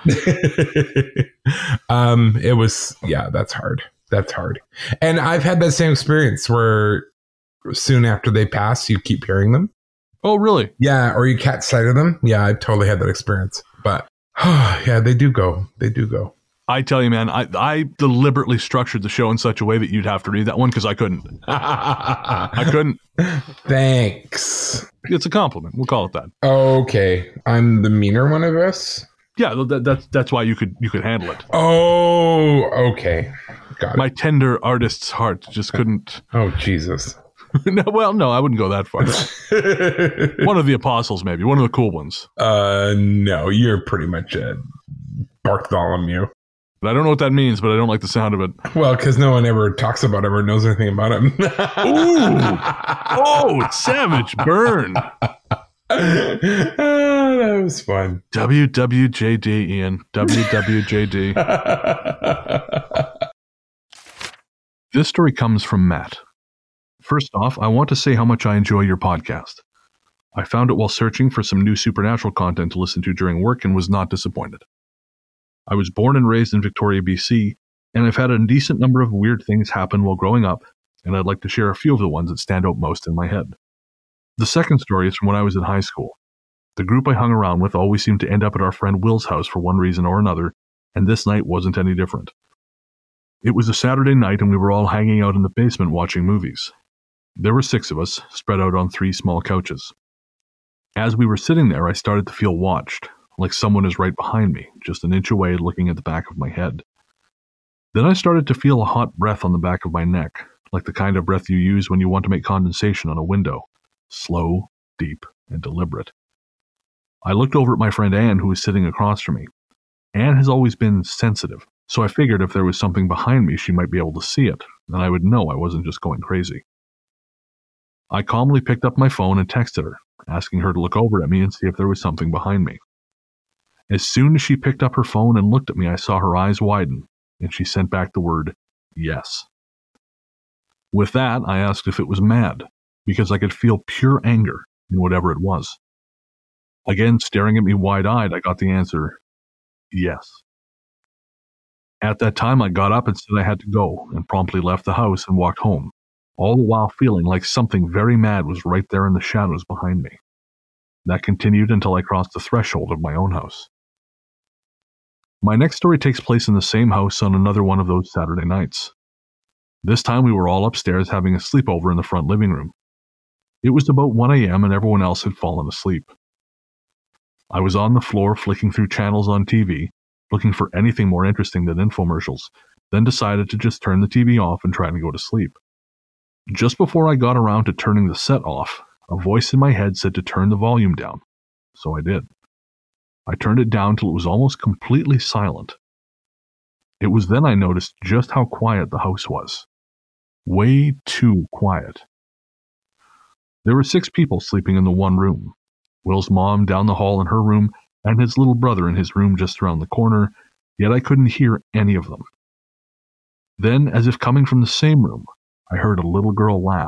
um, it was, yeah, that's hard. That's hard. And I've had that same experience where soon after they pass, you keep hearing them. Oh, really? Yeah, or you catch sight of them. Yeah, I totally had that experience. But yeah, they do go. They do go. I tell you, man, I, I deliberately structured the show in such a way that you'd have to read that one because I couldn't. I couldn't. Thanks. It's a compliment. We'll call it that. Okay. I'm the meaner one of us? Yeah, that, that's that's why you could you could handle it. Oh, okay. Got My it. tender artist's heart just couldn't. Oh, Jesus. no, well, no, I wouldn't go that far. One of the apostles, maybe. One of the cool ones. Uh, no, you're pretty much a Bartholomew. But I don't know what that means, but I don't like the sound of it. Well, because no one ever talks about him or knows anything about him. Ooh! Oh, savage burn. Oh, that was fun. W W J D, Ian. W W J D. This story comes from Matt. First off, I want to say how much I enjoy your podcast. I found it while searching for some new supernatural content to listen to during work and was not disappointed. I was born and raised in Victoria, B C, and I've had a decent number of weird things happen while growing up, and I'd like to share a few of the ones that stand out most in my head. The second story is from when I was in high school. The group I hung around with always seemed to end up at our friend Will's house for one reason or another, and this night wasn't any different. It was a Saturday night and we were all hanging out in the basement watching movies. There were six of us, spread out on three small couches. As we were sitting there, I started to feel watched, like someone is right behind me, just an inch away looking at the back of my head. Then I started to feel a hot breath on the back of my neck, like the kind of breath you use when you want to make condensation on a window. Slow, deep, and deliberate. I looked over at my friend Anne, who was sitting across from me. Anne has always been sensitive, so I figured if there was something behind me, she might be able to see it, and I would know I wasn't just going crazy. I calmly picked up my phone and texted her, asking her to look over at me and see if there was something behind me. As soon as she picked up her phone and looked at me, I saw her eyes widen, and she sent back the word, yes. With that, I asked if it was mad, because I could feel pure anger in whatever it was. Again, staring at me wide-eyed, I got the answer, yes. At that time, I got up and said I had to go, and promptly left the house and walked home, all the while feeling like something very mad was right there in the shadows behind me. That continued until I crossed the threshold of my own house. My next story takes place in the same house on another one of those Saturday nights. This time we were all upstairs having a sleepover in the front living room. It was about one a.m. and everyone else had fallen asleep. I was on the floor flicking through channels on T V, looking for anything more interesting than infomercials, then decided to just turn the T V off and try to go to sleep. Just before I got around to turning the set off, a voice in my head said to turn the volume down, so I did. I turned it down till it was almost completely silent. It was then I noticed just how quiet the house was. Way too quiet. There were six people sleeping in the one room. Will's mom down the hall in her room, and his little brother in his room just around the corner, yet I couldn't hear any of them. Then, as if coming from the same room, I heard a little girl laugh.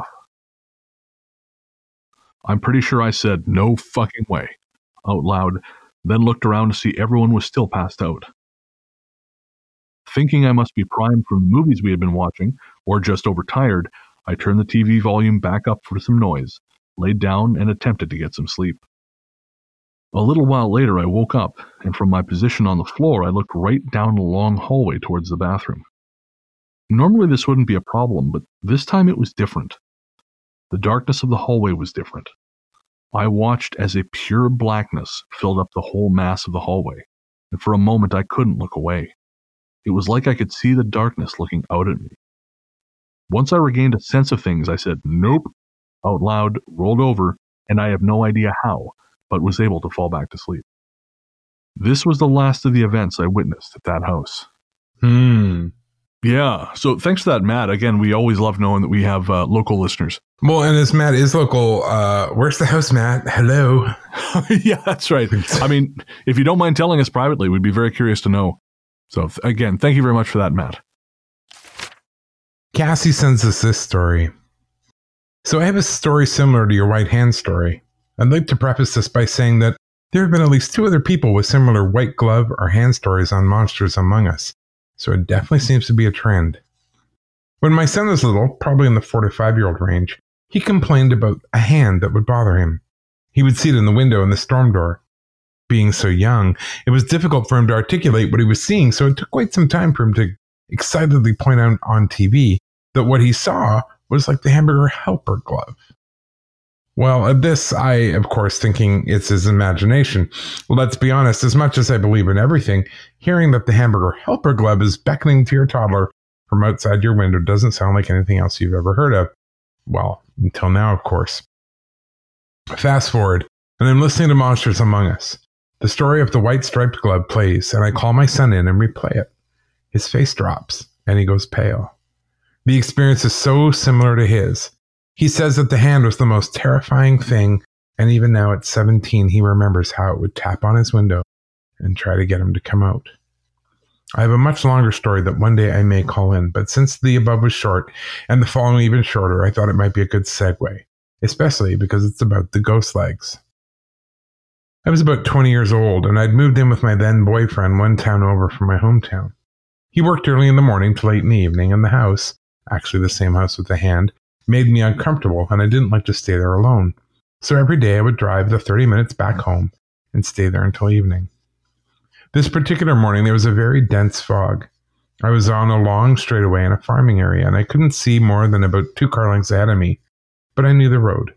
I'm pretty sure I said, "No fucking way," out loud, then looked around to see everyone was still passed out. Thinking I must be primed from the movies we had been watching, or just overtired, I turned the T V volume back up for some noise, laid down, and attempted to get some sleep. A little while later I woke up, and from my position on the floor I looked right down a long hallway towards the bathroom. Normally this wouldn't be a problem, but this time it was different. The darkness of the hallway was different. I watched as a pure blackness filled up the whole mass of the hallway, and for a moment I couldn't look away. It was like I could see the darkness looking out at me. Once I regained a sense of things, I said, "Nope," out loud, rolled over, and I have no idea how, but was able to fall back to sleep. This was the last of the events I witnessed at that house. Hmm. Yeah. So thanks for that, Matt. Again, we always love knowing that we have uh, local listeners. Well, and as Matt is local, uh, where's the house, Matt? Hello. Yeah, that's right. I mean, if you don't mind telling us privately, we'd be very curious to know. So th- again, thank you very much for that, Matt. Cassie sends us this story. So I have a story similar to your white hand story. I'd like to preface this by saying that there have been at least two other people with similar white glove or hand stories on Monsters Among Us, so it definitely seems to be a trend. When my son was little, probably in the four to five year old range, he complained about a hand that would bother him. He would see it in the window in the storm door. Being so young, it was difficult for him to articulate what he was seeing, so it took quite some time for him to excitedly point out on T V that what he saw was like the hamburger helper glove. Well, at this, I, of course, thinking it's his imagination. Let's be honest, as much as I believe in everything, hearing that the hamburger helper glove is beckoning to your toddler from outside your window doesn't sound like anything else you've ever heard of. Well, until now, of course. Fast forward, and I'm listening to Monsters Among Us. The story of the white striped glove plays, and I call my son in and replay it. His face drops, and he goes pale. The experience is so similar to his. He says that the hand was the most terrifying thing, and even now at seventeen, he remembers how it would tap on his window and try to get him to come out. I have a much longer story that one day I may call in, but since the above was short and the following even shorter, I thought it might be a good segue, especially because it's about the ghost legs. I was about twenty years old, and I'd moved in with my then boyfriend one town over from my hometown. He worked early in the morning to late in the evening, and the house, actually the same house with the hand, made me uncomfortable, and I didn't like to stay there alone. So every day I would drive the thirty minutes back home and stay there until evening. This particular morning, there was a very dense fog. I was on a long straightaway in a farming area, and I couldn't see more than about two car lengths ahead of me, but I knew the road.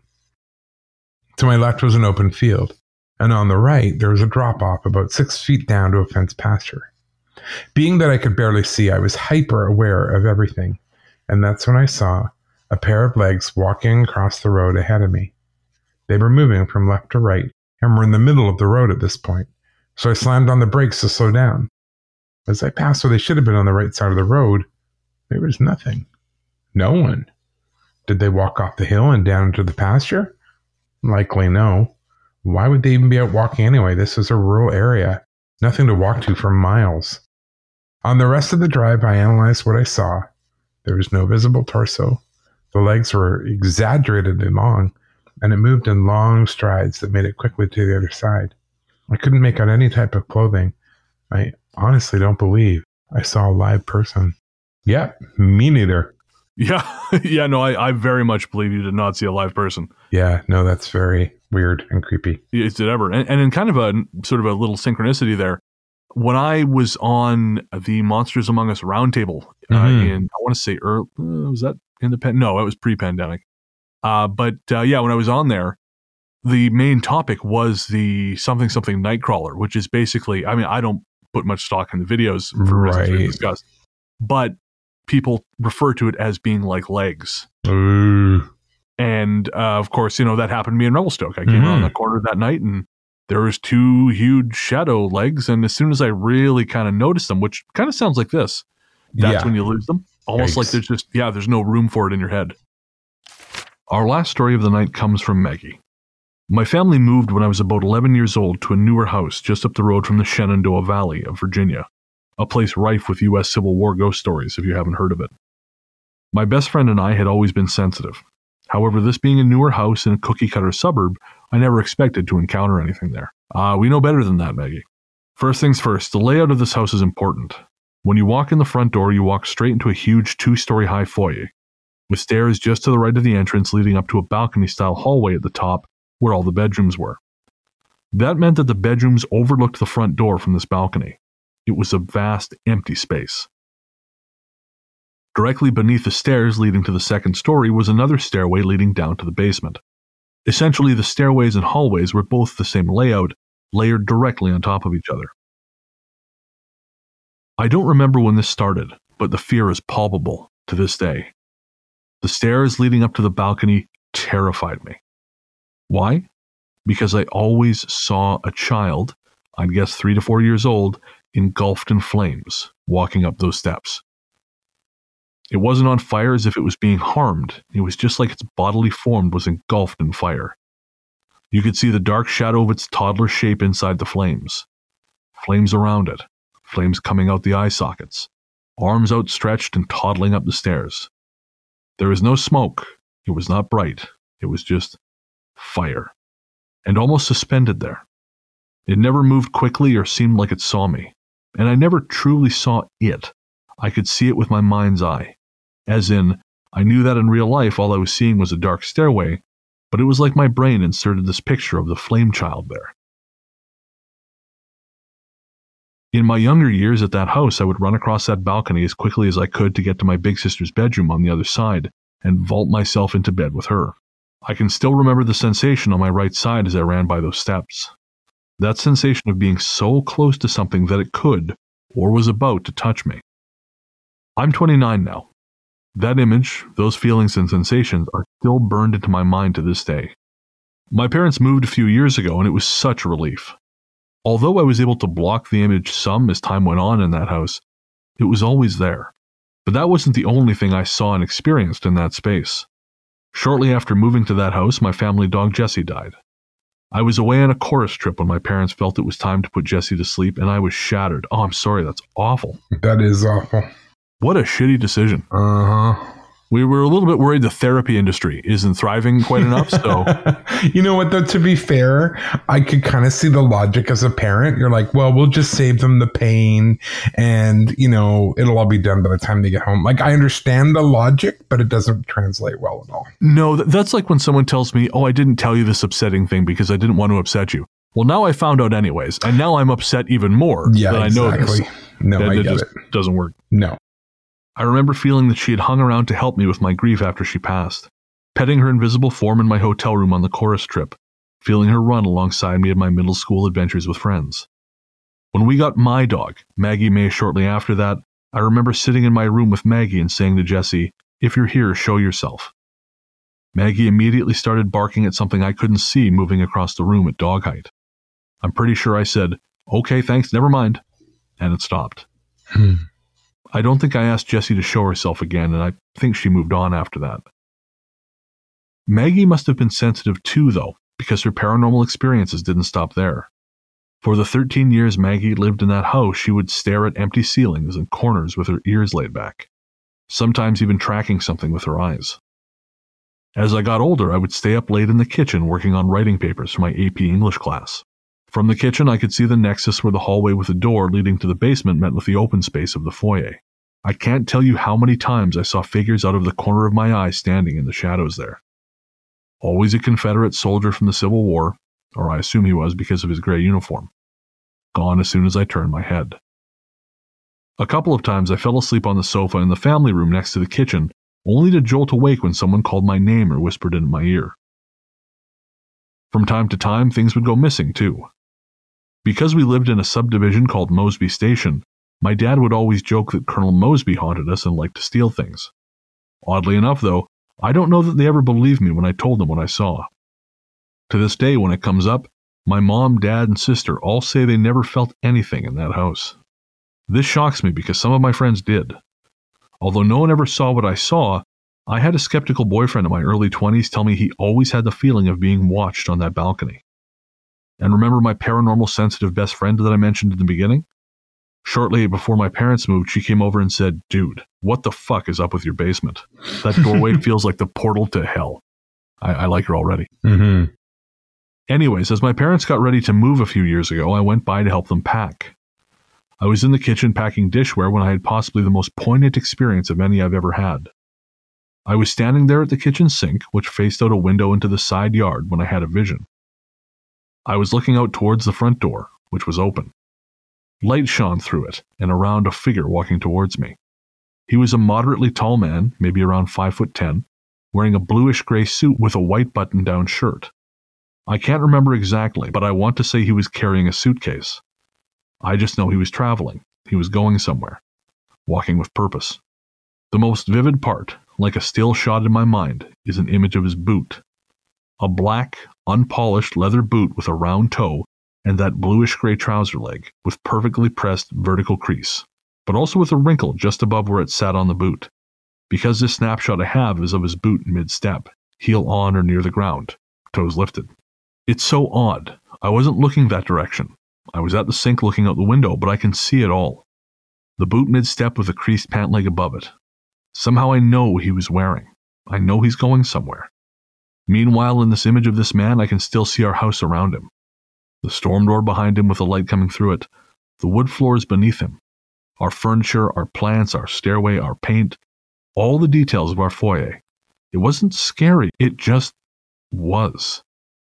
To my left was an open field, and on the right, there was a drop-off about six feet down to a fenced pasture. Being that I could barely see, I was hyper-aware of everything, and that's when I saw a pair of legs walking across the road ahead of me. They were moving from left to right, and were in the middle of the road at this point, so I slammed on the brakes to slow down. As I passed where they should have been on the right side of the road, there was nothing. No one. Did they walk off the hill and down into the pasture? Likely no. Why would they even be out walking anyway? This is a rural area. Nothing to walk to for miles. On the rest of the drive, I analyzed what I saw. There was no visible torso. The legs were exaggeratedly long, and it moved in long strides that made it quickly to the other side. I couldn't make out any type of clothing. I honestly don't believe I saw a live person. Yeah, me neither. Yeah, yeah, no, I, I very much believe you did not see a live person. Yeah, no, that's very weird and creepy. Is it ever? And, and in kind of a sort of a little synchronicity there, when I was on the Monsters Among Us roundtable uh, mm-hmm. in, I want to say, early, uh, was that in the pen? No, it was pre-pandemic. Uh, but uh, yeah, when I was on there, the main topic was the something something Nightcrawler, which is basically, I mean, I don't put much stock in the videos for right. reasons we discussed, but people refer to it as being like legs. Ooh. And uh, of course, you know, that happened to me in Revelstoke. I came mm-hmm. around the corner that night and there was two huge shadow legs. And as soon as I really kind of noticed them, which kind of sounds like this, that's yeah. when you lose them. Almost Yikes. Like there's just, yeah, there's no room for it in your head. Our last story of the night comes from Maggie. My family moved when I was about eleven years old to a newer house just up the road from the Shenandoah Valley of Virginia, a place rife with U S Civil War ghost stories if you haven't heard of it. My best friend and I had always been sensitive. However, this being a newer house in a cookie-cutter suburb, I never expected to encounter anything there. Ah, uh, we know better than that, Maggie. First things first, the layout of this house is important. When you walk in the front door, you walk straight into a huge two-story high foyer, with stairs just to the right of the entrance leading up to a balcony-style hallway at the top where all the bedrooms were. That meant that the bedrooms overlooked the front door from this balcony. It was a vast, empty space. Directly beneath the stairs leading to the second story was another stairway leading down to the basement. Essentially, the stairways and hallways were both the same layout, layered directly on top of each other. I don't remember when this started, but the fear is palpable to this day. The stairs leading up to the balcony terrified me. Why? Because I always saw a child, I'd guess three to four years old, engulfed in flames, walking up those steps. It wasn't on fire as if it was being harmed. It was just like its bodily form was engulfed in fire. You could see the dark shadow of its toddler shape inside the flames. Flames around it. Flames coming out the eye sockets. Arms outstretched and toddling up the stairs. There was no smoke. It was not bright. It was just fire. and almost suspended there. It never moved quickly or seemed like it saw me, and I never truly saw it. I could see it with my mind's eye, as in, I knew that in real life all I was seeing was a dark stairway, but it was like my brain inserted this picture of the flame child there. In my younger years at that house, I would run across that balcony as quickly as I could to get to my big sister's bedroom on the other side and vault myself into bed with her. I can still remember the sensation on my right side as I ran by those steps. That sensation of being so close to something that it could, or was about to touch me. I'm twenty-nine now. That image, those feelings and sensations are still burned into my mind to this day. My parents moved a few years ago and it was such a relief. Although I was able to block the image some as time went on in that house, it was always there. But that wasn't the only thing I saw and experienced in that space. Shortly after moving to that house, my family dog Jessie died. I was away on a chorus trip when my parents felt it was time to put Jessie to sleep, and I was shattered. Oh, I'm sorry, that's awful. That is awful. What a shitty decision. Uh-huh. We were a little bit worried the therapy industry isn't thriving quite enough, so... You know what, though, to be fair, I could kind of see the logic as a parent. You're like, well, we'll just save them the pain, and, you know, it'll all be done by the time they get home. Like, I understand the logic, but it doesn't translate well at all. No, that's like when someone tells me, oh, I didn't tell you this upsetting thing because I didn't want to upset you. Well, now I found out anyways, and now I'm upset even more yeah, that exactly. I know this. No, that, I that get just it. doesn't work. No. I remember feeling that she had hung around to help me with my grief after she passed, petting her invisible form in my hotel room on the chorus trip, feeling her run alongside me at my middle school adventures with friends. When we got my dog, Maggie May, shortly after that, I remember sitting in my room with Maggie and saying to Jessie, "If you're here, show yourself." Maggie immediately started barking at something I couldn't see moving across the room at dog height. I'm pretty sure I said, "Okay, thanks, never mind," and it stopped. Hmm. I don't think I asked Jessie to show herself again, and I think she moved on after that. Maggie must have been sensitive too, though, because her paranormal experiences didn't stop there. For the thirteen years Maggie lived in that house, she would stare at empty ceilings and corners with her ears laid back, sometimes even tracking something with her eyes. As I got older, I would stay up late in the kitchen working on writing papers for my A P English class. From the kitchen, I could see the nexus where the hallway with a door leading to the basement met with the open space of the foyer. I can't tell you how many times I saw figures out of the corner of my eye standing in the shadows there. Always a Confederate soldier from the Civil War, or I assume he was because of his gray uniform. Gone as soon as I turned my head. A couple of times I fell asleep on the sofa in the family room next to the kitchen, only to jolt awake when someone called my name or whispered in my ear. From time to time, things would go missing too. Because we lived in a subdivision called Mosby Station, my dad would always joke that Colonel Mosby haunted us and liked to steal things. Oddly enough, though, I don't know that they ever believed me when I told them what I saw. To this day, when it comes up, my mom, dad, and sister all say they never felt anything in that house. This shocks me because some of my friends did. Although no one ever saw what I saw, I had a skeptical boyfriend in my early twenties tell me he always had the feeling of being watched on that balcony. And remember my paranormal sensitive best friend that I mentioned in the beginning? Shortly before my parents moved, she came over and said, "Dude, what the fuck is up with your basement? That doorway feels like the portal to hell." I, I like her already. Mm-hmm. Anyways, as my parents got ready to move a few years ago, I went by to help them pack. I was in the kitchen packing dishware when I had possibly the most poignant experience of any I've ever had. I was standing there at the kitchen sink, which faced out a window into the side yard, when I had a vision. I was looking out towards the front door, which was open. Light shone through it, and around a figure walking towards me. He was a moderately tall man, maybe around five foot ten, wearing a bluish-gray suit with a white button-down shirt. I can't remember exactly, but I want to say he was carrying a suitcase. I just know he was traveling. He was going somewhere. Walking with purpose. The most vivid part, like a still shot in my mind, is an image of his boot. A black, unpolished leather boot with a round toe and that bluish-gray trouser leg with perfectly pressed vertical crease, but also with a wrinkle just above where it sat on the boot. Because this snapshot I have is of his boot mid-step, heel on or near the ground, toes lifted. It's so odd. I wasn't looking that direction. I was at the sink looking out the window, but I can see it all. The boot mid-step with a creased pant leg above it. Somehow I know what he was wearing. I know he's going somewhere. Meanwhile, in this image of this man, I can still see our house around him. The storm door behind him with the light coming through it. The wood floors beneath him. Our furniture, our plants, our stairway, our paint. All the details of our foyer. It wasn't scary. It just was.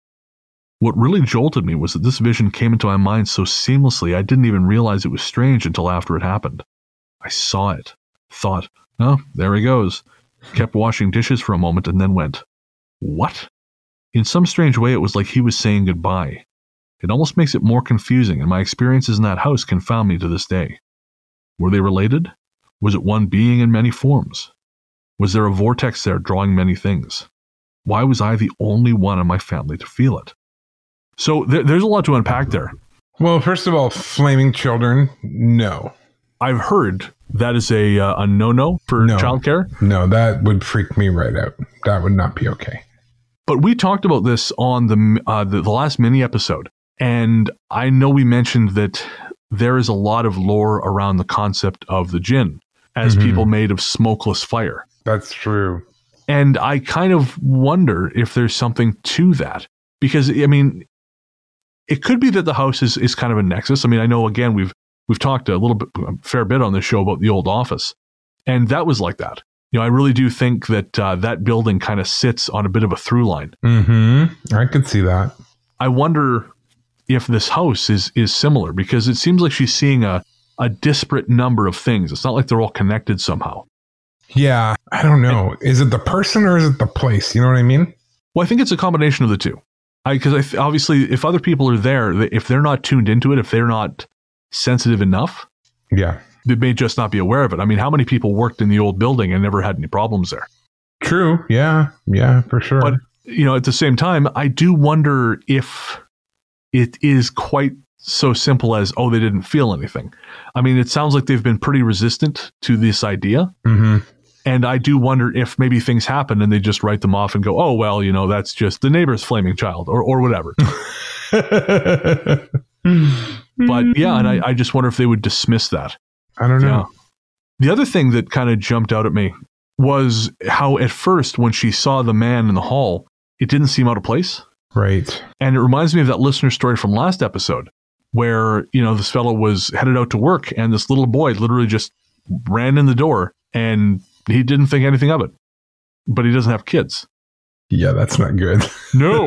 What really jolted me was that this vision came into my mind so seamlessly I didn't even realize it was strange until after it happened. I saw it, thought, oh, there he goes, kept washing dishes for a moment and then went, what? In some strange way, it was like he was saying goodbye. It almost makes it more confusing, and my experiences in that house confound me to this day. Were they related? Was it one being in many forms? Was there a vortex there drawing many things? Why was I the only one in my family to feel it? So there, there's a lot to unpack there. Well, first of all, flaming children, no. I've heard that is a uh, a no-no for no, childcare. No, that would freak me right out. That would not be okay. But we talked about this on the, uh, the the last mini episode, and I know we mentioned that there is a lot of lore around the concept of the jinn as mm-hmm. people made of smokeless fire. That's true. And I kind of wonder if there's something to that. Because, I mean, it could be that the house is, is kind of a nexus. I mean, I know, again, we've we've talked a little bit, a fair bit on this show about the old office. And that was like that. You know, I really do think that uh, that building kind of sits on a bit of a through line. Mm-hmm. I could see that. I wonder if this house is is similar, because it seems like she's seeing a, a disparate number of things. It's not like they're all connected somehow. Yeah, I don't know. And, is it the person or is it the place? You know what I mean? Well, I think it's a combination of the two. Because I, I th- obviously, if other people are there, if they're not tuned into it, if they're not sensitive enough, yeah, they may just not be aware of it. I mean, how many people worked in the old building and never had any problems there? True. Yeah. Yeah, for sure. But, you know, at the same time, I do wonder if it is quite so simple as, oh, they didn't feel anything. I mean, it sounds like they've been pretty resistant to this idea. Mm-hmm. And I do wonder if maybe things happen and they just write them off and go, oh, well, you know, that's just the neighbor's flaming child or, or whatever. But yeah, and I, I just wonder if they would dismiss that. I don't know. Yeah. The other thing that kind of jumped out at me was how at first when she saw the man in the hall, it didn't seem out of place. Right. And it reminds me of that listener story from last episode where, you know, this fellow was headed out to work and this little boy literally just ran in the door and he didn't think anything of it, but he doesn't have kids. Yeah, that's not good. No.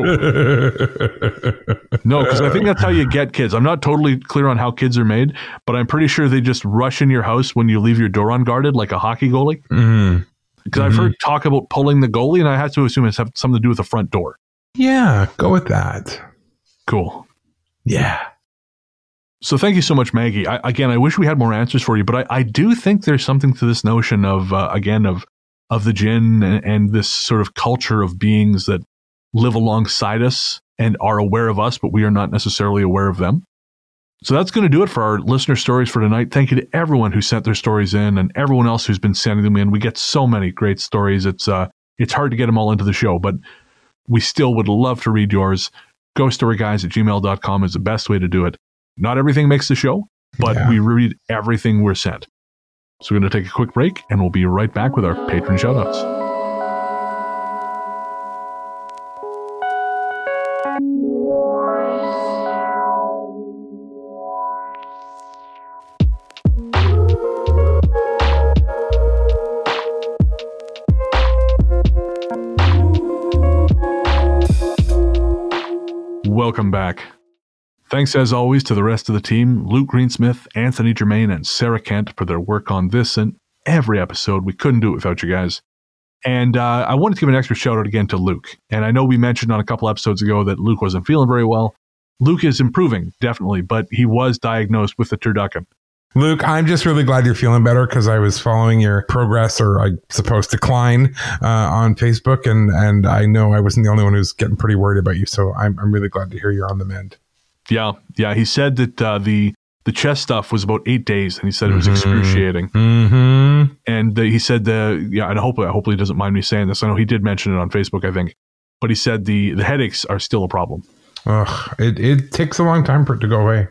No, because I think that's how you get kids. I'm not totally clear on how kids are made, but I'm pretty sure they just rush in your house when you leave your door unguarded like a hockey goalie. Because mm-hmm. mm-hmm. I've heard talk about pulling the goalie, and I had to assume it's have something to do with the front door. Yeah, go with that. Cool. Yeah. So thank you so much, Maggie. I, again, I wish we had more answers for you, but I, I do think there's something to this notion of, uh, again, of of the jinn and, and this sort of culture of beings that live alongside us and are aware of us, but we are not necessarily aware of them. So that's going to do it for our listener stories for tonight. Thank you to everyone who sent their stories in and everyone else who's been sending them in. We get so many great stories. It's uh, it's hard to get them all into the show, but we still would love to read yours. ghost story guys at gmail dot com is the best way to do it. Not everything makes the show, but yeah. we read everything we're sent. So we're going to take a quick break, and we'll be right back with our patron shoutouts. Welcome back. Thanks, as always, to the rest of the team, Luke Greensmith, Anthony Germain, and Sarah Kent for their work on this and every episode. We couldn't do it without you guys. And uh, I wanted to give an extra shout out again to Luke. And I know we mentioned on a couple episodes ago that Luke wasn't feeling very well. Luke is improving, definitely, but he was diagnosed with the turducken. Luke, I'm just really glad you're feeling better because I was following your progress, or I suppose decline, uh, on Facebook, and and I know I wasn't the only one who's getting pretty worried about you. So I'm I'm really glad to hear you're on the mend. Yeah, yeah. He said that uh, the the chest stuff was about eight days, and he said it was mm-hmm. excruciating. Mm-hmm. And uh, he said the yeah, and hopefully, hopefully he doesn't mind me saying this. I know he did mention it on Facebook, I think, but he said the the headaches are still a problem. Ugh, it it takes a long time for it to go away.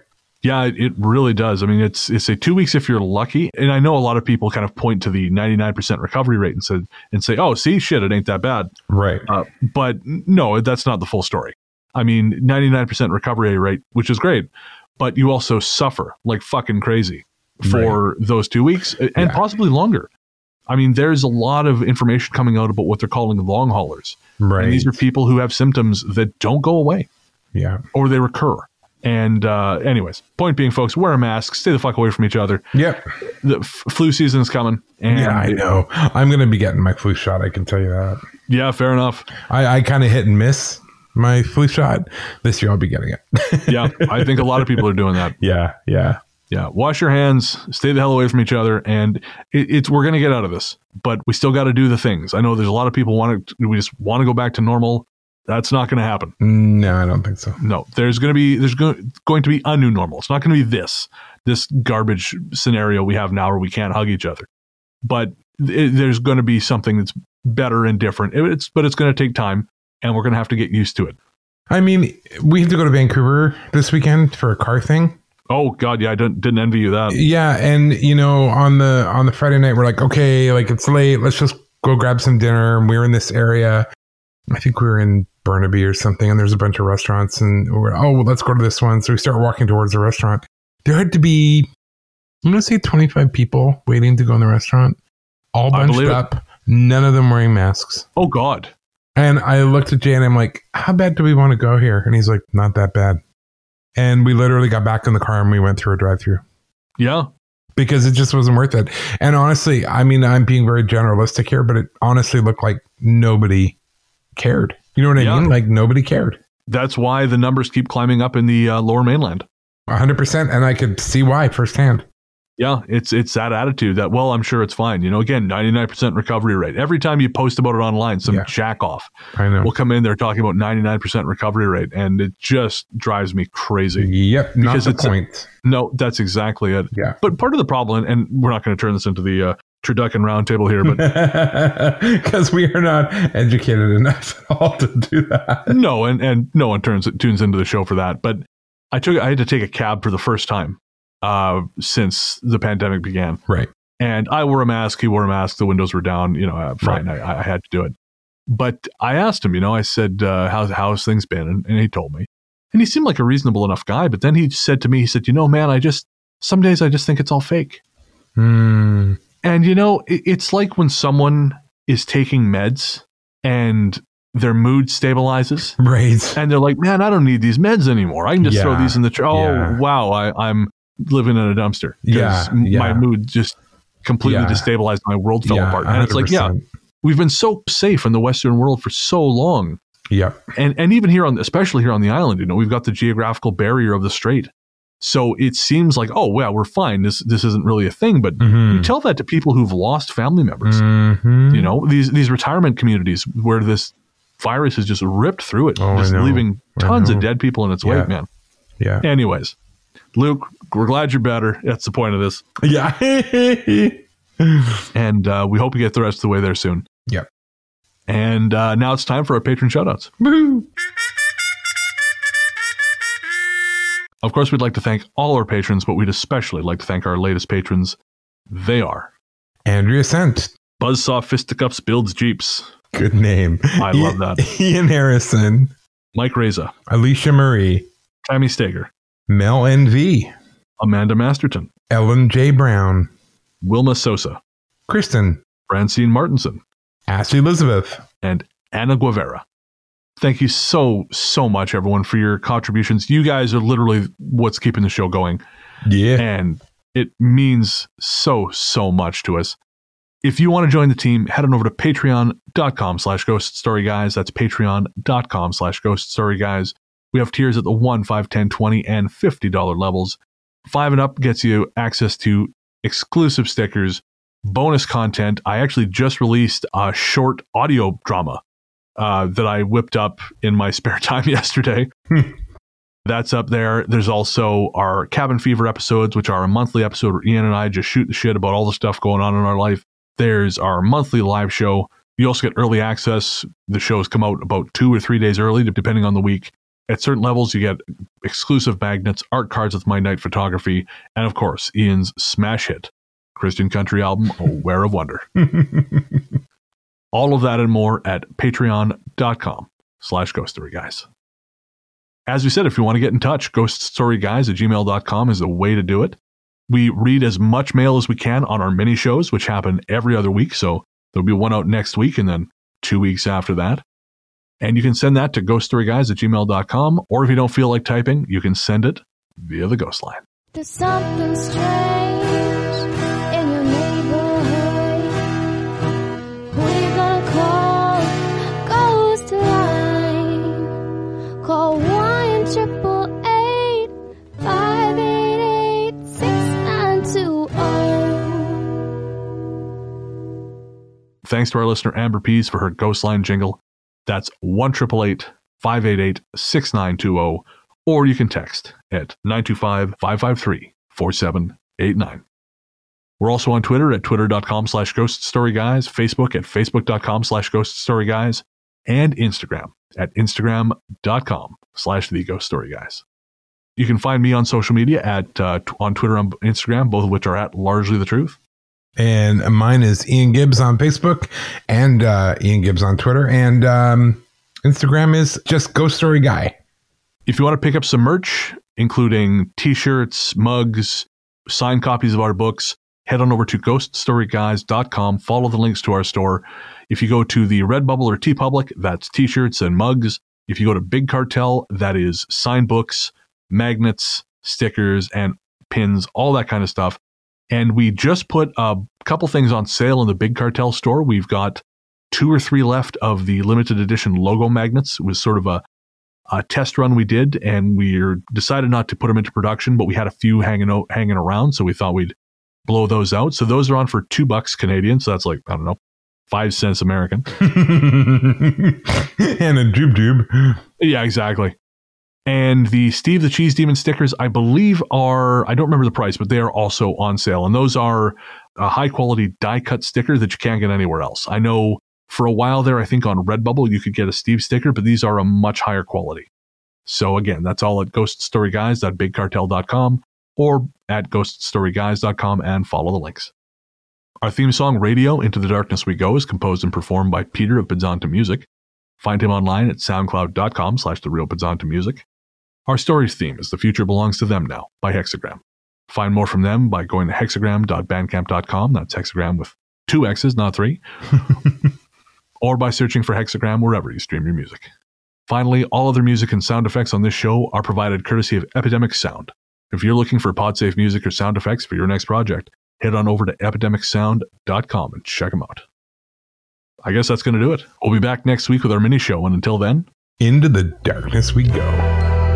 Yeah, it, it really does. I mean, it's it's a two weeks if you're lucky. And I know a lot of people kind of point to the ninety-nine percent recovery rate and say, and say, oh, see, shit, it ain't that bad. Right. Uh, but no, that's not the full story. I mean, ninety-nine percent recovery rate, which is great, but you also suffer like fucking crazy for right. those two weeks and yeah. possibly longer. I mean, there's a lot of information coming out about what they're calling long haulers. Right. And these are people who have symptoms that don't go away. Yeah. Or they recur. And uh, anyways, point being, folks, wear a mask, stay the fuck away from each other. Yep. The f- flu season is coming. And yeah, I know. I'm going to be getting my flu shot. I can tell you that. Yeah, fair enough. I, I kind of hit and miss my flu shot. This year I'll be getting it. Yeah, I think a lot of people are doing that. Yeah, yeah. Yeah, wash your hands, stay the hell away from each other, and it, it's we're going to get out of this, but we still got to do the things. I know there's a lot of people want to, we just want to go back to normal. That's not going to happen. No, I don't think so. No, there's going to be there's go- going to be a new normal. It's not going to be this this garbage scenario we have now where we can't hug each other. But it, there's going to be something that's better and different. It's but it's going to take time, and we're going to have to get used to it. I mean, we have to go to Vancouver this weekend for a car thing. Oh God, yeah, I didn't didn't envy you that. Yeah, and you know, on the on the Friday night, we're like, okay, like it's late. Let's just go grab some dinner. And we're in this area. I think we were in Burnaby or something, and there's a bunch of restaurants, and we're, oh, well, let's go to this one. So we start walking towards the restaurant. There had to be, I'm going to say twenty-five people waiting to go in the restaurant, all bunched up, it. None of them wearing masks. Oh, God. And I looked at Jay, and I'm like, how bad do we want to go here? And he's like, not that bad. And we literally got back in the car, and we went through a drive-thru. Yeah. Because it just wasn't worth it. And honestly, I mean, I'm being very generalistic here, but it honestly looked like nobody cared. You know what I yeah. mean? Like nobody cared. That's why the numbers keep climbing up in the uh, lower mainland. one hundred percent. And I could see why firsthand. Yeah, it's it's that attitude that, well, I'm sure it's fine. You know, again, ninety-nine percent recovery rate. Every time you post about it online, some yeah. jack off I know. will come in there talking about ninety-nine percent recovery rate. And it just drives me crazy. Yep, not the point. A, no, that's exactly it. Yeah. But part of the problem, and we're not going to turn this into the uh, Turducken Roundtable here, but because we are not educated enough at all to do that. No, and, and no one turns tunes into the show for that. But I took I had to take a cab for the first time uh, since the pandemic began. Right. And I wore a mask. He wore a mask. The windows were down. You know, uh, fine. Right. I, I had to do it. But I asked him. You know, I said, uh, "How's how's things been?" And, and he told me. And he seemed like a reasonable enough guy. But then he said to me, he said, "You know, man, I just some days I just think it's all fake." Hmm. And, you know, it's like when someone is taking meds and their mood stabilizes. Right. And they're like, man, I don't need these meds anymore. I can just yeah. throw these in the trash. Oh, yeah. wow. I, I'm living in a dumpster. Yeah, yeah. My mood just completely yeah. destabilized. My world fell yeah, apart. And it's like, yeah, we've been so safe in the Western world for so long. Yeah. And and even here on, especially here on the island, you know, we've got the geographical barrier of the strait. So it seems like, oh, well, we're fine. This this isn't really a thing. But mm-hmm. you tell that to people who've lost family members. Mm-hmm. You know, these these retirement communities where this virus has just ripped through it, oh, just leaving tons of dead people in its yeah. wake, man. Yeah. Anyways, Luke, we're glad you're better. That's the point of this. Yeah. And uh, we hope you get the rest of the way there soon. Yep. And uh, now it's time for our patron shoutouts. Woo-hoo. Of course, we'd like to thank all our patrons, but we'd especially like to thank our latest patrons. They are Andrea Sent, Buzzsaw Fisticuffs Builds Jeeps. Good name. I love that. Ian Harrison, Mike Reza, Alicia Marie, Tammy Steger, Mel N V, Amanda Masterton, Ellen J. Brown, Wilma Sosa, Kristen, Francine Martinson, Ashley Elizabeth, and Anna Guevara. Thank you so, so much, everyone, for your contributions. You guys are literally what's keeping the show going. Yeah. And it means so, so much to us. If you want to join the team, head on over to patreon.com slash ghost story guys. That's patreon.com slash ghost story guys. We have tiers at the one, five, ten, twenty, and fifty dollars levels. Five and up gets you access to exclusive stickers, bonus content. I actually just released a short audio drama Uh, that I whipped up in my spare time yesterday. That's up there. There's also our Cabin Fever episodes, which are a monthly episode where Ian and I just shoot the shit about all the stuff going on in our life. There's our monthly live show. You also get early access. The shows come out about two or three days early, depending on the week. At certain levels, you get exclusive magnets, art cards with my night photography, and of course, Ian's smash hit, Christian country album, Aware of Wonder. All of that and more at patreon.com slash ghost story guys. As we said, if you want to get in touch, ghoststoryguys at gmail dot com is a way to do it. We read as much mail as we can on our mini shows, which happen every other week. So there'll be one out next week and then two weeks after that. And you can send that to ghoststoryguys at gmail dot com. Or if you don't feel like typing, you can send it via the Ghost Line. There's something strange in your neighborhood. Who you gonna call? Ghost Line. Call one triple eight five eight eight six nine two zero. Thanks to our listener Amber Pease for her Ghost Line jingle. That's one triple eight five eight eight six nine two zero, or you can text at nine two five five five three four seven eight nine. We're also on Twitter at twitter.com slash ghost story guys, Facebook at facebook.com slash ghost story guys, and Instagram at instagram.com slash the ghost story guys. You can find me on social media at uh, t- on Twitter and Instagram, both of which are at Largely the Truth. And mine is Ian Gibbs on Facebook and uh, Ian Gibbs on Twitter. And um, Instagram is just Ghost Story Guy. If you want to pick up some merch, including t-shirts, mugs, signed copies of our books, head on over to ghost story guys dot com. Follow the links to our store. If you go to the Redbubble or TeePublic, that's t-shirts and mugs. If you go to Big Cartel, that is signed books, magnets, stickers, and pins, all that kind of stuff. And we just put a couple things on sale in the Big Cartel store. We've got two or three left of the limited edition logo magnets. It was sort of a, a test run we did, and we decided not to put them into production, but we had a few hanging out, hanging around, so we thought we'd blow those out. So those are on for two bucks Canadian. So that's like, I don't know, five cents American. And a doob doob. Yeah, exactly. And the Steve the Cheese Demon stickers, I believe, are, I don't remember the price, but they are also on sale. And those are a high quality die cut sticker that you can't get anywhere else. I know for a while there, I think on Redbubble, you could get a Steve sticker, but these are a much higher quality. So again, that's all at ghost story guys dot big cartel dot com or at ghost story guys dot com and follow the links. Our theme song, Radio, Into the Darkness We Go, is composed and performed by Peter of Pizzanta Music. Find him online at soundcloud.com slash the real Pizzanta Music. Our story's theme is The Future Belongs to Them Now by Hexagram. Find more from them by going to hexagram dot bandcamp dot com. That's hexagram with two X's, not three. Or by searching for Hexagram wherever you stream your music. Finally, all other music and sound effects on this show are provided courtesy of Epidemic Sound. If you're looking for pod-safe music or sound effects for your next project, head on over to epidemic sound dot com and check them out. I guess that's going to do it. We'll be back next week with our mini show, and until then, into the darkness we go.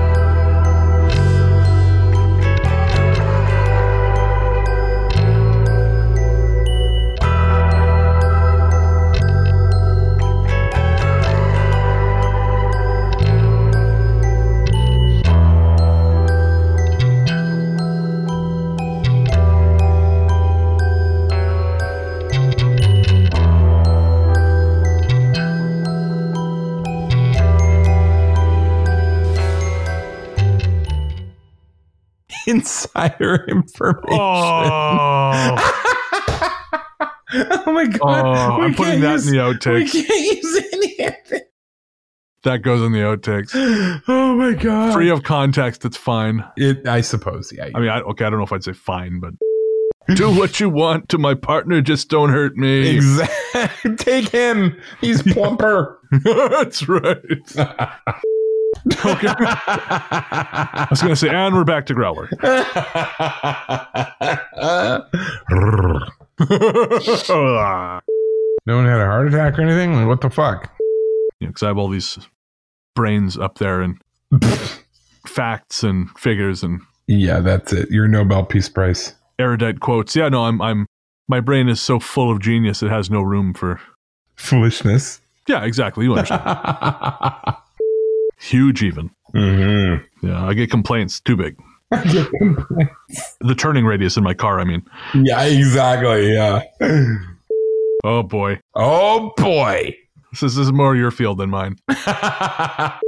Insider information. Oh, oh my god! oh I'm putting that use, in the outtakes. We can't use any of it. That goes in the outtakes. Oh my god! Free of context, it's fine. It, I suppose. Yeah. I mean, I, okay, I don't know if I'd say fine, but do what you want to my partner, just don't hurt me. Exactly. Take him. He's plumper. That's right. Okay. I was going to say, and we're back to Growler. No one had a heart attack or anything? Like, what the fuck? Yeah, because I have all these brains up there and facts and figures and yeah, that's it. Your Nobel Peace Prize. Erudite quotes. Yeah, no, I'm, I'm, my brain is so full of genius, it has no room for foolishness. Yeah, exactly. You understand. Huge, even. Mm-hmm. Yeah, I get complaints. Too big. I get complaints. The turning radius in my car, I mean. Yeah, exactly. Yeah. Oh, boy. Oh, boy. This is, this is more your field than mine.